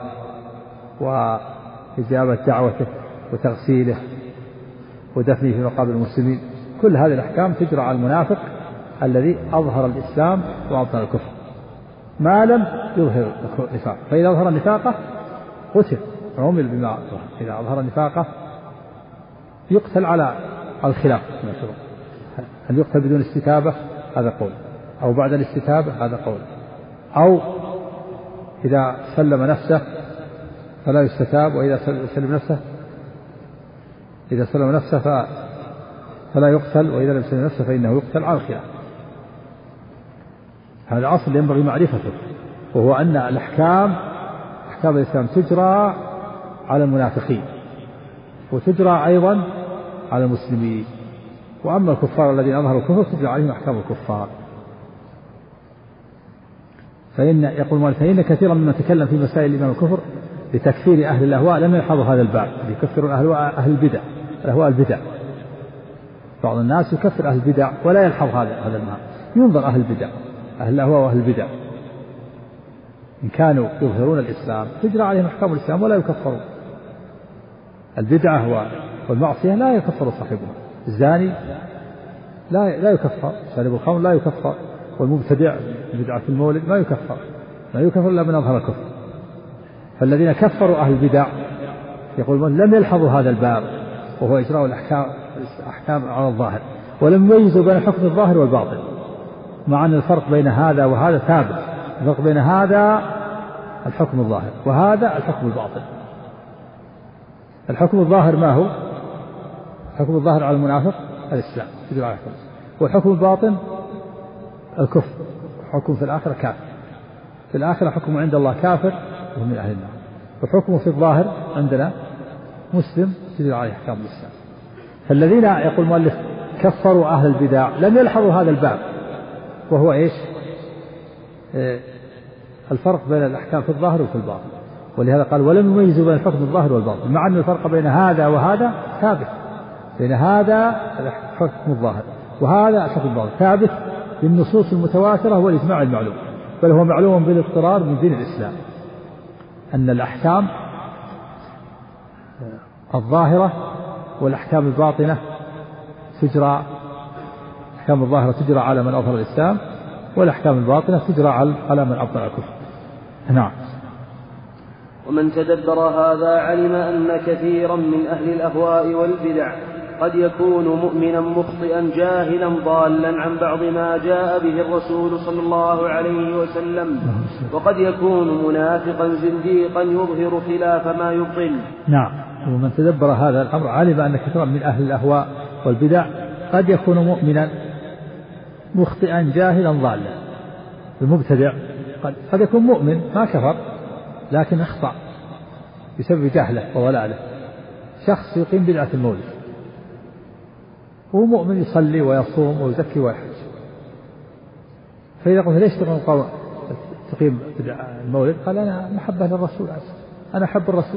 وإجابة دعوته وتغسيله ودفنه في مقابر المسلمين، كل هذه الأحكام تجرى على المنافق الذي أظهر الإسلام وأبطن الكفر ما لم يظهر النفاق، فإذا أظهر نفاقه قتل عمل بما أظهر، إذا أظهر نفاقه يقتل على الخلاف، هل يقتل بدون استتابة هذا قول، أو بعد الاستتابة هذا قول، أو إذا سلم نفسه فلا يستتاب، وإذا سلم نفسه إذا سلم نفسه فلا يقتل، وإذا لم يسلم نفسه فإنه يقتل على الخلاف. هذا أصل ينبغي معرفته، وهو أن الأحكام أحكام الإسلام تجرى على المنافقين وتجرى أيضا على المسلمين، وأما الكفار الذين أظهروا الكفر تجرى عليهم أحكام الكفار. فإن يقول فإن كثيرا ممن تكلم في مسائل الإيمان والكفر لتكفير أهل الأهواء لم يلحظوا هذا الباب، يكفرون أهل البدع الأهواء البدع. بعض الناس يكفر أهل البدع ولا يلحظ هذا هذا المعنى، ينظر أهل البدع أهل الأهواء وأهل البدع إن كانوا يظهرون الإسلام تجرى عليهم أحكام الإسلام ولا يكفرون. البدعة والمعصية لا يكفر صاحبها، الزاني لا لا يكفر، شارب الخمر لا يكفر، والمبتدع بدعة المولد ما يكفر، لا يكفر إلا من أظهر الكفر. فالذين كفروا أهل البدع يقولون لم يلحظوا هذا الباب، وهو إجراء الأحكام أحكام على الظاهر، ولم يميزوا بين حكم الظاهر والباطن، مع أن الفرق بين هذا وهذا ثابت. الفرق بين هذا الحكم الظاهر وهذا الحكم الباطن. الحكم الظاهر ما هو؟ الحكم الظاهر على المنافق الإسلام تجرى على الحكم، والحكم الباطن الكفر، حكم في الآخرة كافر، في الآخرة حكم عند الله كافر وهو من أهل النار، وحكمه في الظاهر عندنا مسلم تجرى عليه أحكام الإسلام. فالذين يقول المؤلف كفروا أهل البدع لم يلحظوا هذا الباب، وهو إيش؟ إيه الفرق بين الأحكام في الظاهر وفي الباطن، ولهذا قال ولم يميزوا بين الحكم الظاهر والباطن، مع أن الفرق بين هذا وهذا ثابت، بين هذا الحكم الظاهر وهذا الحكم الباطن ثابت بالنصوص المتواترة والإجماع المعلوم، بل هو معلوم بالاضطرار من دين الإسلام أن الأحكام الظاهرة والأحكام الباطنة تجرى، الأحكام الظاهرة تجرى على من أظهر الإسلام، والأحكام الباطنة تجرى على من أبطل الكفر. نعم. ومن تدبر هذا علم أن كثيرا من أهل الأهواء والبدع قد يكون مؤمنا مخطئا جاهلا ضالا عن بعض ما جاء به الرسول صلى الله عليه وسلم، وقد يكون منافقا زنديقا يظهر خلاف ما يبطل. نعم. ومن تدبر هذا الأمر علم أن كثيرا من أهل الأهواء والبدع قد يكون مؤمنا مخطئا جاهلا ضالا. المبتدع قد, قد يكون مؤمن ما كفر لكن اخطأ بسبب جهله وضلاله. شخص يقيم بدعة المولد، هو مؤمن يصلي ويصوم ويزكي ويحج، فإذا قلت ليش تقيم بدعة المولد؟ قال أنا محبة للرسول، أنا أحب الرسول.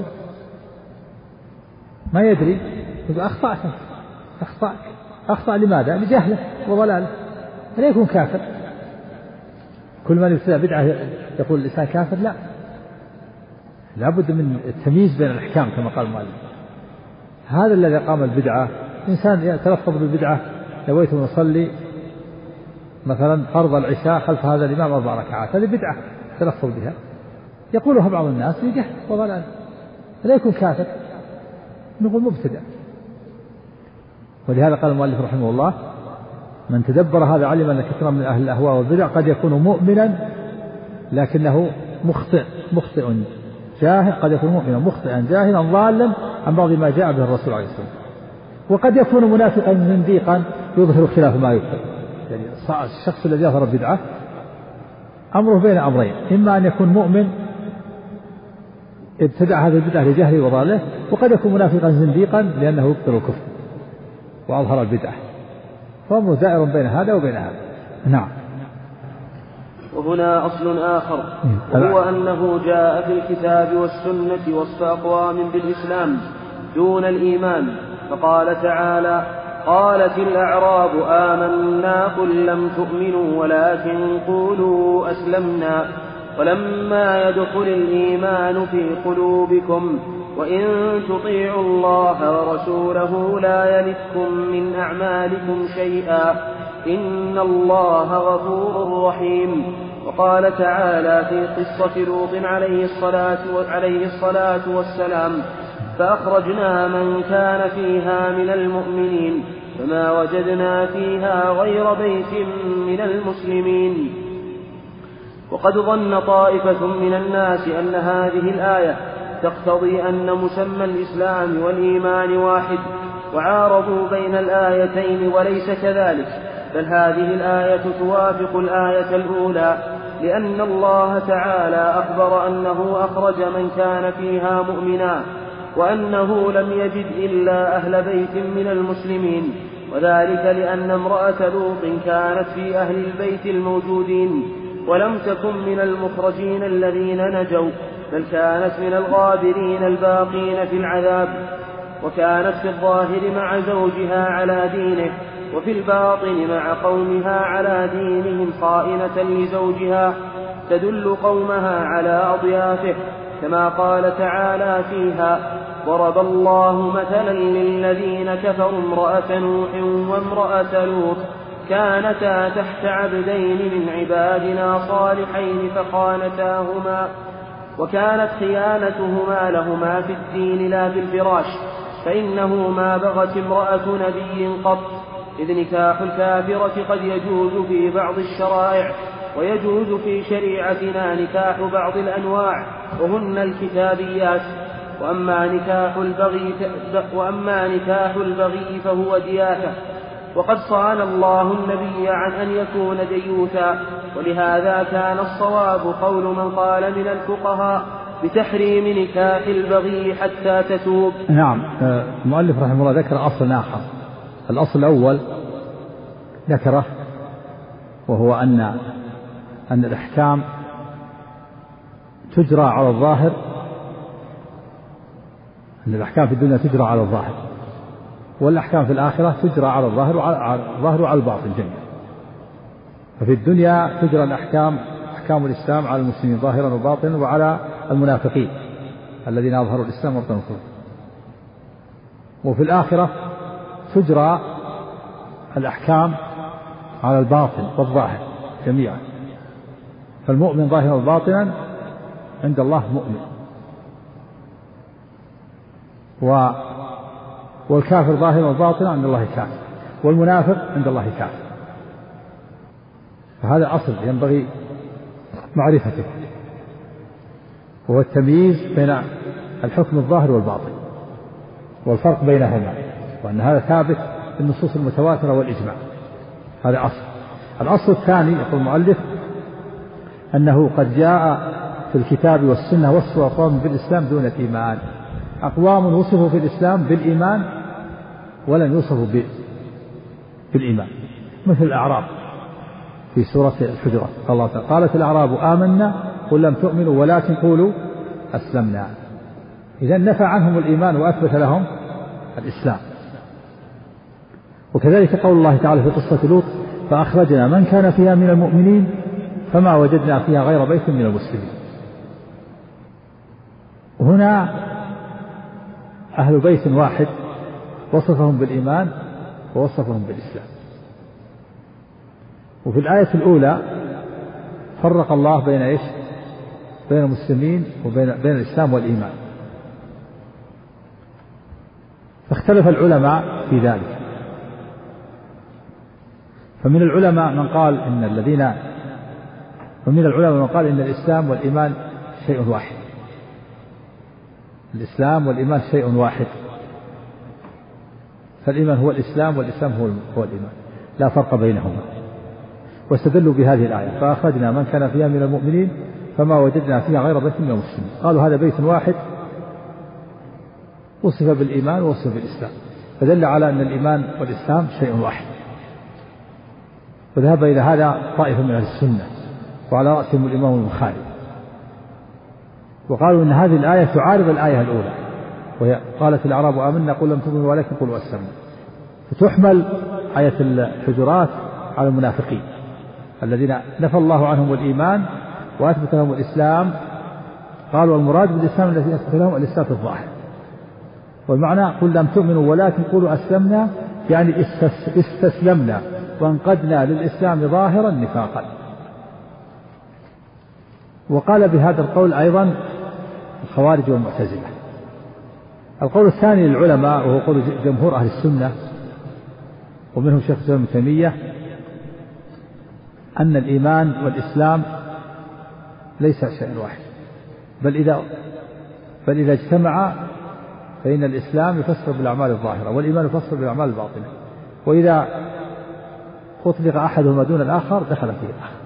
ما يدري يقول أخطأت أخطأ أخطأ لماذا؟ لجهله وضلاله، لا يكون كافر. كل من يبتدع بدعة يقول الإنسان كافر؟ لا، لابد من التمييز بين الأحكام كما قال المؤلف. هذا الذي قام البدعة إنسان يتلفظ بالبدعة، نويت أن أصلي مثلا فرض العشاء خلف هذا الإمام أربع ركعات، هذه بدعة تلفظ بها يقولها بعض الناس لجهل وضلال، لا يكون كافر، نقول مبتدع. ولهذا قال المؤلف رحمه الله من تدبر هذا علم أن كثيرا من أهل الأهواء والبدع قد يكون مؤمنا لكنه مخطئ مخطئ جاهل، قد يكون مؤمنا مخطئا جاهلا ضالا عن بعض ما جاء به الرسول عليه الصلاة والسلام، وقد يكون منافقا زنديقا يظهر خلاف ما يبطل. يعني الشخص الذي يظهر البدعة أمره بين أمرين، إما أن يكون مؤمن ابتدع هذه البدعة لجهله وضلاله، وقد يكون منافقا زنديقا لأنه يبطل الكفر وأظهر البدعة، فأمره دائر بين هذا وبين هذا. نعم. وهنا أصل آخر، وهو أنه جاء في الكتاب والسنة وصف أقوام بالإسلام دون الإيمان، فقال تعالى: قالت الأعراب آمنا قل لم تؤمنوا ولكن قولوا أسلمنا ولما يدخل الإيمان في قلوبكم وإن تطيعوا الله ورسوله لا يلتكم من أعمالكم شيئا إن الله غفور رحيم. وقال تعالى في قصة لوط عليه الصلاة, عليه الصلاة والسلام: فأخرجنا من كان فيها من المؤمنين فما وجدنا فيها غير بيت من المسلمين. وقد ظن طائفة من الناس أن هذه الآية تقتضي أن مسمى الإسلام والإيمان واحد، وعارضوا بين الآيتين وليس كذلك، بل هذه الآية توافق الآية الأولى، لأن الله تعالى أخبر أنه أخرج من كان فيها مؤمنا، وأنه لم يجد إلا أهل بيت من المسلمين، وذلك لأن امرأة لوط كانت في أهل البيت الموجودين ولم تكن من المخرجين الذين نجوا، بل كانت من الغابرين الباقين في العذاب، وكانت في الظاهر مع زوجها على دينه، وفي الباطن مع قومها على دينهم خائنة لزوجها تدل قومها على أضيافه، كما قال تعالى فيها: ضرب الله مثلا للذين كفروا امرأة نوح وامرأة لوط كانتا تحت عبدين من عبادنا صالحين فخانتاهما وكانت خيانتهما لهما في الدين لا في الفراش، فإنه ما بغت امرأة نبي قط، إذ نكاح الكافرة قد يجوز في بعض الشرائع ويجوز في شريعتنا نكاح بعض الأنواع وهن الكتابيات، وأما نكاح البغي, وأما نكاح البغي فهو دياثة، وقد صان الله النبي عن أن يكون ديوثا، ولهذا كان الصواب قول من قال من الفقهاء بتحريم نكاح البغي حتى تتوب. نعم. المؤلف رحمه الله ذكر أصل آخر. الأصل الأول ذكره وهو أن أن الأحكام تجرى على الظاهر، أن الأحكام في الدنيا تجرى على الظاهر، والأحكام في الآخرة تجرى على الظاهر وعلى الظاهر وعلى الباطن جميعا. ففي الدنيا تجرى الأحكام أحكام الإسلام على المسلمين ظاهرا وباطنا وعلى المنافقين الذين أظهروا الإسلام وابطنوا الكفر، وفي الآخرة تجرى الأحكام على الباطن والظاهر جميعا، فالمؤمن ظاهرا وباطنا عند الله مؤمن، و والكافر ظاهرا وباطنا عند الله كافر، والمنافق عند الله كافر. فهذا أصل ينبغي معرفته، وهو التمييز بين الحكم الظاهر والباطن والفرق بينهما، وأن هذا ثابت في النصوص المتواترة والإجماع. هذا أصل. الأصل الثاني يقول المؤلف أنه قد جاء في الكتاب والسنة وصف أقوام بالإسلام دون الإيمان، أقوام وصفوا في الإسلام بالإيمان ولم يوصفوا بالإيمان، مثل الأعراب في سورة الحجرات قال الله تعالى: قالت الأعراب آمنا قل لم تؤمنوا ولكن قولوا أسلمنا. إذن نفى عنهم الإيمان وأثبت لهم الإسلام. وكذلك قول الله تعالى في قصة لوط: فأخرجنا من كان فيها من المؤمنين فما وجدنا فيها غير بيت من المسلمين. هنا أهل بيت واحد وصفهم بالإيمان ووصفهم بالإسلام. وفي الآية الأولى فرق الله بين إيش؟ بين المسلمين وبين بين الإسلام والإيمان، فاختلف العلماء في ذلك. فمن العلماء من قال إن الذين ومن العلماء من قال إن الإسلام والإيمان شيء واحد، الإسلام والإيمان شيء واحد، فالإيمان هو الإسلام والإسلام هو هو الإيمان، لا فرق بينهما. واستدلوا بهذه الآية: فأخرجنا من كان فيها من المؤمنين فما وجدنا فيها غير بيت من المسلمين. قالوا هذا بيت واحد وصف بالإيمان ووصف بالإسلام، فدل على أن الإيمان والإسلام شيء واحد. وذهب إلى هذا طائفة من أهل السنة وعلى رأسهم الإمام البخاري. وقالوا إن هذه الآية تعارض الآية الأولى، وهي قالت الأعراب آمنا قل لم تؤمنوا ولكن قولوا أسلمنا. فتحمل آية الحجرات على المنافقين الذين نفى الله عنهم الإيمان وأثبت لهم الإسلام. قالوا المراد بالإسلام الذي أثبت لهم الإسلام في الظاهر، والمعنى قل لم تؤمنوا ولكن قولوا أسلمنا، يعني استسلمنا وانقدنا للإسلام ظاهرا نفاقا. وقال بهذا القول أيضا الخوارج والمعتزلة. القول الثاني للعلماء وهو قول جمهور أهل السنة ومنهم شيخ الإسلام ابن تيمية أن الإيمان والإسلام ليس شيء واحد، بل إذا بل إذا اجتمع فإن الإسلام يفسر بالأعمال الظاهرة والإيمان يفسر بالأعمال الباطنة، وإذا أطلق أحدهما دون الآخر دخل فيه الآخر.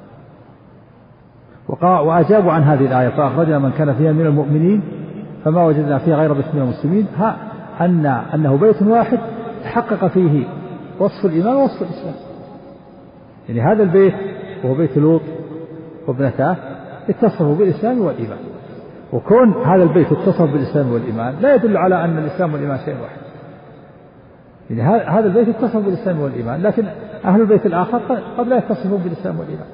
وأجابوا عن هذه الآية فأخرجنا من كان فيها من المؤمنين فما وجدنا فيها غير بيت من المسلمين، ها أن أنه بيت واحد تحقق فيه وصف الإيمان ووصف الإسلام. يعني هذا البيت وهو بيت لوط وابنتاه اتصفوا بالإسلام والإيمان، وكون هذا البيت اتصف بالإسلام والإيمان لا يدل على أن الإسلام والإيمان شيء واحد. يعني هذا البيت اتصف بالإسلام والإيمان، لكن أهل البيت الآخر قد لا يتصفون بالإسلام والإيمان.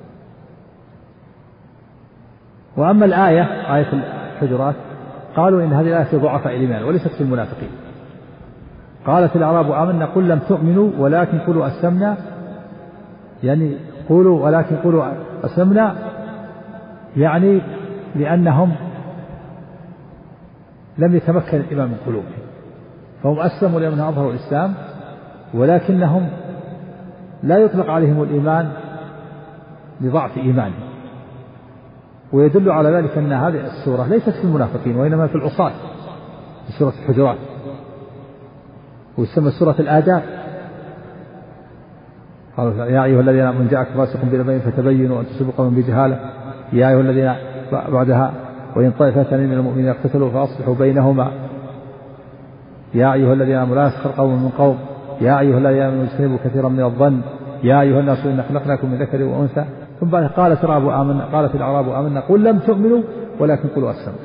وأما الآية آية الحجرات قالوا إن هذه الآية في ضعفاء الإيمان وليست في المنافقين. قالت الأعراب آمنا قل لم تؤمنوا ولكن قولوا أسلمنا، يعني قولوا ولكن قولوا أسلمنا يعني لأنهم لم يتمكن الإيمان من قلوبهم، فهم أسلموا لأنهم أظهروا الإسلام ولكنهم لا يطلق عليهم الإيمان لضعف إيمانهم. ويدل على ذلك أن هذه السورة ليست في المنافقين وإنما في العصاة، في سورة الحجرات، ويسمى سورة الآداب. يا أيها الذين آمنوا إن جاءكم فاسق بنبأ فتبينوا أن تصيبوا قوما بجهالة، يا أيها الذين بعدها وإن طائفتان من المؤمنين اقتتلوا فأصلحوا بينهما، يا أيها الذين آمنوا لا يسخر قوم من قوم، يا أيها الذين آمنوا اجتنبوا كثيرا من الظن، يا أيها الناس إنا خلقناكم من ذكر وأنثى. ثم بعد قالت الأعراب آمنا قالت الأعراب آمنا قل لم تؤمنوا ولكن قولوا أسلمنا.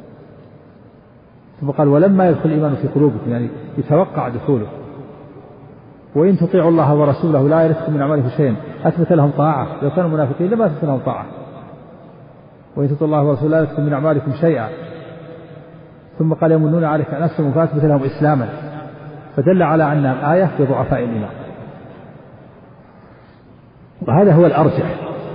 ثم قال ولما يدخل الإيمان في قلوبكم، يعني يتوقع دخوله. وإن تطيعوا الله ورسوله لا يلدكم من أعمالكم شيئا، أثبت لهم طاعة. لو كانوا منافقين لما أثبت لهم طاعة. وإن تطيعوا الله ورسوله لا يلدكم من أعمالكم شيئا. ثم قال يمنون عليك أن أسلموا فأثبت لهم إسلاما، فدل على أن الآية في ضعفاء الإيمان. وهذا هو الأرجح.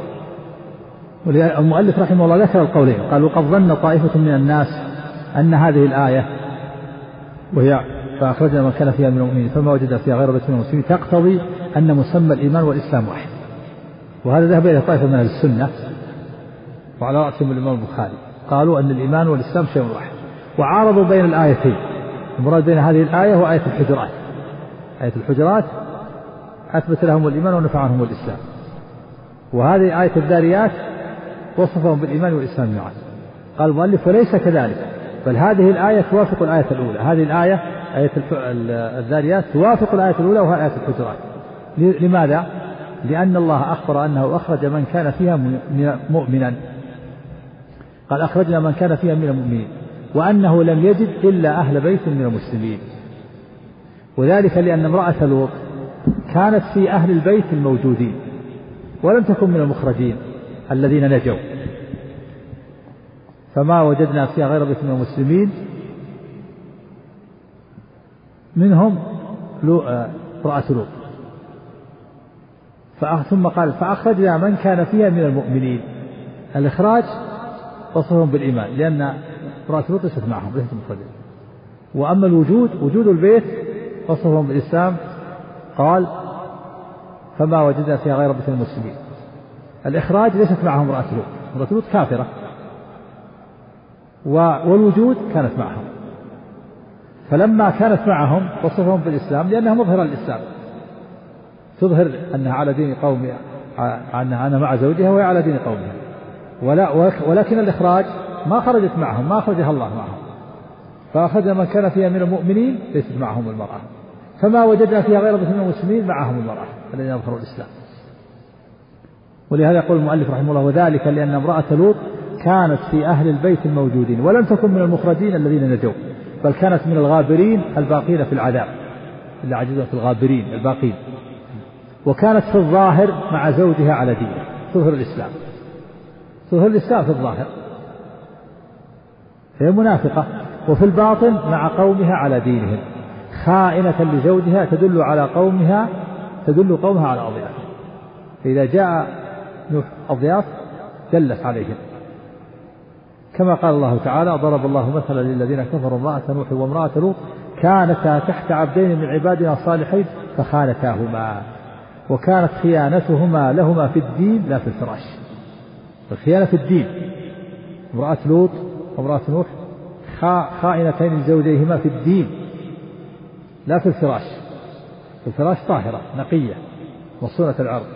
والمؤلف رحمه الله ذكر القولين، قال وقد ظن طائفة من الناس أن هذه الآية وهي فأخرجنا من كان فيها من المؤمنين فما وجد فيها غير بيت من المسلمين تقتضي أن مسمى الإيمان والإسلام واحد. وهذا ذهب إلى طائفة من أهل السنة وعلى رأسهم الإمام البخاري، قالوا أن الإيمان والإسلام شيء واحد، وعارضوا بين الآيتين. المراد بين هذه الآية وآية الحجرات. آية الحجرات أثبت لهم الإيمان ونفع عنهم الإسلام، وهذه آية الذاريات وصفهم بالإيمان والإسلام معا. قال المؤلف وليس كذلك، بل هذه الآية توافق الآية الأولى. هذه الآية آية الذاريات توافق الآية الأولى وهي آية الحجرات. لماذا؟ لأن الله أخبر أنه أخرج من كان فيها مؤمنا، قال أخرجنا من كان فيها من المؤمنين، وأنه لم يجد إلا أهل بيت من المسلمين. وذلك لأن امرأة لوط كانت في أهل البيت الموجودين ولم تكن من المخرجين الذين نجوا، فما وجدنا فيها غير بيت من المسلمين منهم امرأة لوط. ثم قال فأخرجنا من كان فيها من المؤمنين. الإخراج وصفهم بالإيمان لأن امرأة لوط ليست معهم ليست مخرجين. وأما الوجود وجود البيت وصفهم بالإسلام، قال فما وجدنا فيها غير بيت من المسلمين. الإخراج ليست معهم امرأة لوط، امرأة لوط كافرة، والوجود كانت معهم. فلما كانت معهم وصفهم بالإسلام لأنها مظهرة للإسلام، تظهر أنها على دين قومها، أنها مع زوجها وهي على دين قومها. ولا ولكن الإخراج ما خرجت معهم، ما أخرجها الله معهم. فأخذ من كان فيها من المؤمنين ليست معهم المرأة، فما وجدنا فيها غير من المسلمين معهم المرأة الذين يظهروا الإسلام. ولهذا يقول المؤلف رحمه الله: وذلك لأن امرأة لوط كانت في أهل البيت الموجودين ولم تكن من المخرجين الذين نجوا، بل كانت من الغابرين الباقين في العذاب، اللي عجزوا في الغابرين الباقين. وكانت في الظاهر مع زوجها على دينه، تظهر الإسلام، تظهر الإسلام في الظاهر، هي منافقة. وفي الباطن مع قومها على دينهم، خائنة لزوجها تدل على قومها، تدل قومها على أضياف. إذا جاء نوح أضياف دلت عليهم، كما قال الله تعالى: ضرب الله مثلا للذين كفروا امرأة نوح وامرأة لوط كانتا تحت عبدين من عبادنا الصالحين فخانتاهما وكانت خيانتهما لهما في الدين لا في الفراش. الخيانة في الدين، امرأة لوط وامرأة نوح خائنتين لزوجيهما في الدين لا في الفراش. في الفراش طاهرة نقية مصونة العرض،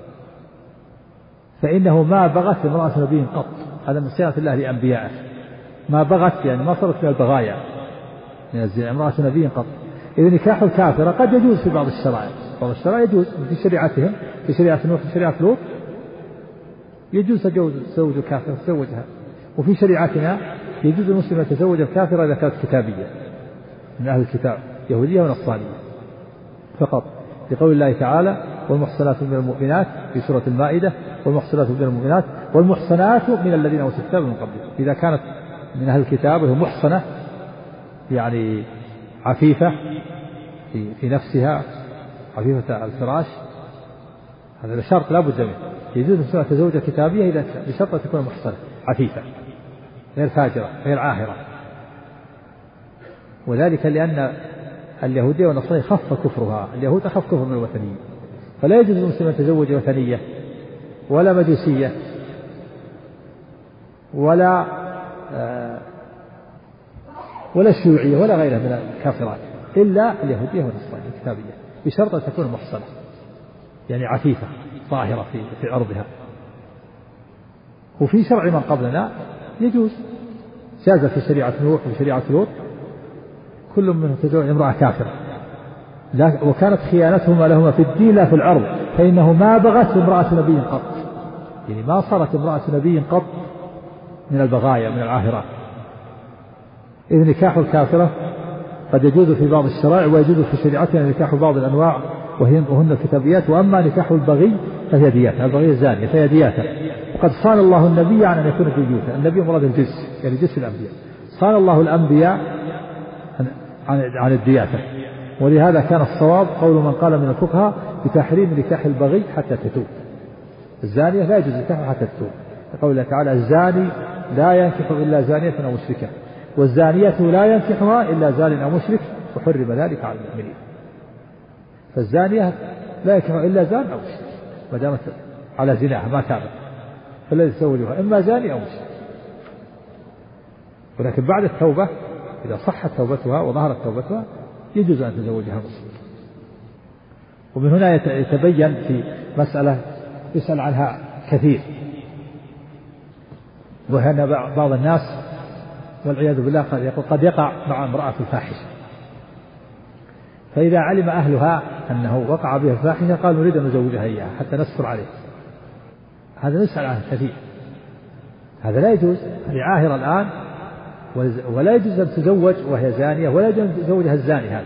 فإنه ما بغت امرأة نبي قط، هذا من صيانة الله لأنبيائه، ما بغت يعني ما صارت من البغايا من الزنا امرأة نبي قط. إذا نكاح الكافرة قد يجوز في بعض الشرائع، بعض الشرائع يجوز في شريعتهم، في شريعة نوح في شريعة لوط يجوز تجوز زوج الكافر تزوجها، وفي شريعتنا يجوز المسلم يتزوج الكافرة إذا كانت كتابية من أهل الكتاب يهودية ونصرانية فقط، لقول الله تعالى: والمحصنات من المؤمنات في سورة المائدة: والمحصنات من المؤمنات والمحصنات من الذين أوتوا الكتاب من قبلكم. إذا كانت من أهل الكتاب وهي محصنة يعني عفيفة في, في نفسها، عفيفة الفراش، هذا شرط لا بد منه. يجوز المسلم يتزوج الكتابية إذا بشرط أن تكون محصنة عفيفة غير فاجرة غير عاهرة، وذلك لأن اليهودية والنصرانية خف كفرها، اليهود أخف كفر من الوثنيين، فلا يجوز المسلم أن يتزوج وثنية ولا مجوسية ولا آه ولا شيوعية ولا غيرها من الكافرات، إلا اليهودية والنصرانية الكتابية بشرط أن تكون محصنة يعني عفيفة طاهرة في في عرضها. وفي شرع من قبلنا يجوز، جاز في شريعة نوح وفي شريعة لوط كل منهم تزوج امرأة كافرة، وكانت خيانتهما لهما في الدين لا في العرض، فإنه ما بغت امرأة نبي قط، يعني ما صارت امرأة نبي قط من البغايا من العاهرات. إذ نكاح الكافرة قد يجوز في بعض الشرائع ويجوز في شريعتنا نكاح بعض الأنواع وهن الكتابيات، وأما نكاح البغي فهي دياتها، البغي الزانية فهي دياتها. وقد صان الله النبي عن أن يكون في بيوته، النبي مراد الجنس يعني جنس الأنبياء، صان الله الأنبياء عن عن الدياتة. ولهذا كان الصواب قول من قال من الفقهاء بتحريم نكاح البغي حتى تتوب، الزانية لا يجوز نكاحها حتى تتوب، يقول الله تعالى: الزاني لا ينكح إلا زانية أو مشركة والزانية لا ينكحها إلا زان أو مشرك وحرم ذلك على المؤمنين. فالزانية لا ينكحها إلا زان أو مشرك ما دامت على زناها ما تابت، فالذي يتزوجها إما زاني أو مشرك. ولكن بعد التوبة إذا صحت توبتها وظهرت توبتها يجوز أن تزوجها مسلم. ومن هنا يتبين في مسألة يسأل عنها كثير، وهي أن بعض الناس والعياذ بالله قد يقع مع امرأة الفاحشة، فإذا علم أهلها أنه وقع بها الفاحشة قال: نريد أن نزوجها إياها حتى نستر عليه. هذا نسأل عنه كثير، هذا لا يجوز، هذه عاهرة الآن، ولا يجوز أن تزوج وهي زانية، ولا يجوز أن تزوجها الزاني هذا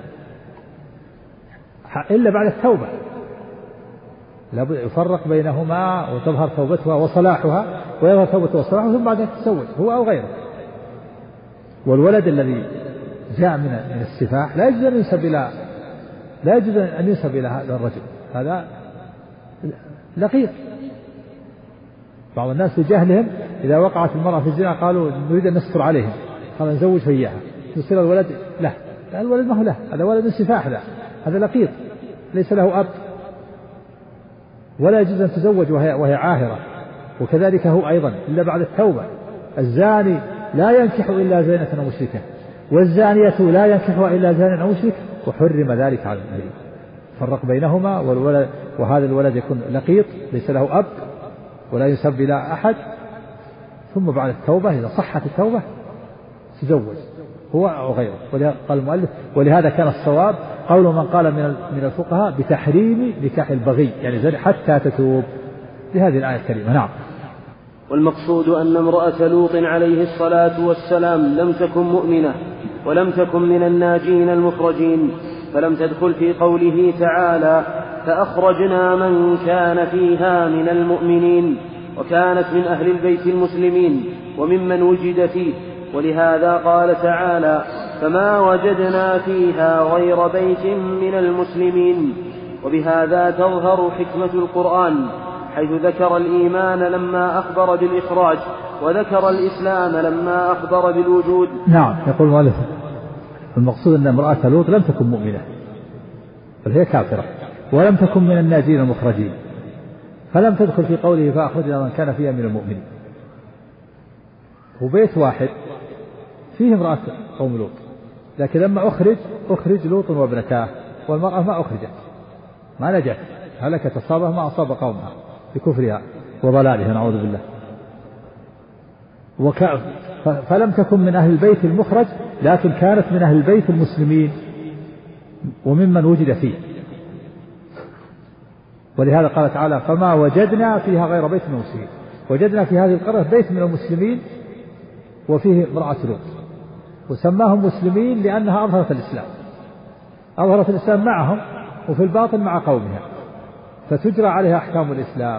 إلا بعد التوبة، لابد يفرق بينهما وتظهر توبتها وصلاحها، ويظهر توبتها وصلاحها ثم بعدها تتزوج هو أو غيره. والولد الذي جاء من من السفاح لا يجوز أن ينسب إلى لا يجوز أن ينسب إلى هذا الرجل، هذا لقيط. بعض الناس بجهلهم إذا وقعت المرأة في الزنا قالوا نريد أن نستر عليهم، قال نزوجها إياها، يصير الولد له، لا الولد ما هو له، هذا ولد سفاح، له هذا لقيط ليس له أب، ولا يجوز أن تزوج وهي, وهي عاهرة. وكذلك هو أيضا إلا بعد التوبة. الزاني لا ينكح إلا زانية أو مشركة والزانية لا ينكحها إلا زان أو مشرك وحرم ذلك على المؤمنين. فرق بينهما، والولد وهذا الولد يكون لقيط ليس له أب ولا ينسب إلى أحد، ثم بعد التوبة إذا صحت التوبة تزوج هو أو غيره. قال المؤلف: ولهذا كان الصواب قول من قال من من الفقهاء بتحريم نكاح البغي يعني حتى تتوب، بهذه الآية الكريمة. نعم. والمقصود أن امرأة لوط عليه الصلاة والسلام لم تكن مؤمنة ولم تكن من الناجين المخرجين، فلم تدخل في قوله تعالى فأخرجنا من كان فيها من المؤمنين، وكانت من أهل البيت المسلمين وممن وجد فيه. ولهذا قال تعالى فما وجدنا فيها غير بيت من المسلمين. وبهذا تظهر حكمة القرآن، حيث ذكر الإيمان لما أخبر بالإخراج، وذكر الإسلام لما أخبر بالوجود. نعم. يقول المؤلف المقصود أن امرأة لوط لم تكن مؤمنة بل هي كافرة، ولم تكن من الناجين المخرجين، فلم تدخل في قوله فأخرجنا من كان فيها من المؤمنين. وبيت واحد فيه امرأة قوم لوط، لكن لما أخرج أخرج لوط وابنتاه، والمرأة ما أخرجت، ما نجت، هلكت أصابها ما أصاب قومها بكفرها وضلالها نعوذ بالله. وك... فلم تكن من أهل البيت المخرج، لكن كانت من أهل البيت المسلمين وممن وجد فيه. ولهذا قال تعالى فما وجدنا فيها غير بيت من المسلمين. وجدنا في هذه القرية بيت من المسلمين وفيه امرأة لوط، وسماهم مسلمين لأنها أظهرت الإسلام، أظهرت الإسلام معهم وفي الباطن مع قومها، فتجرى عليها أحكام الإسلام.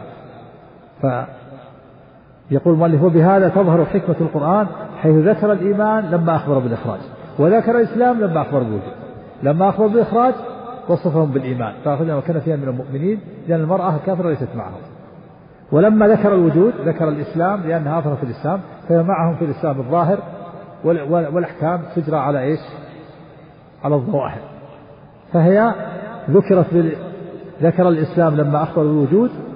فيقول المؤلف وبهذا تظهر حكمة القرآن، حيث ذكر الإيمان لما أخبر بالإخراج، وذكر الإسلام لما أخبر بالوجود. لما أخبر بالإخراج وصفهم بالإيمان فأخذنا وكان فيها من المؤمنين، لأن المرأة الكافرة ليست معهم. ولما ذكر الوجود ذكر الإسلام لأنها أظهرت الإسلام، فهي معهم في الإسلام الظاهر، والأحكام تجرى على إيش؟ على الظواهر. فهي ذكرت بال... ذكر الإسلام لما أخبر بالوجود،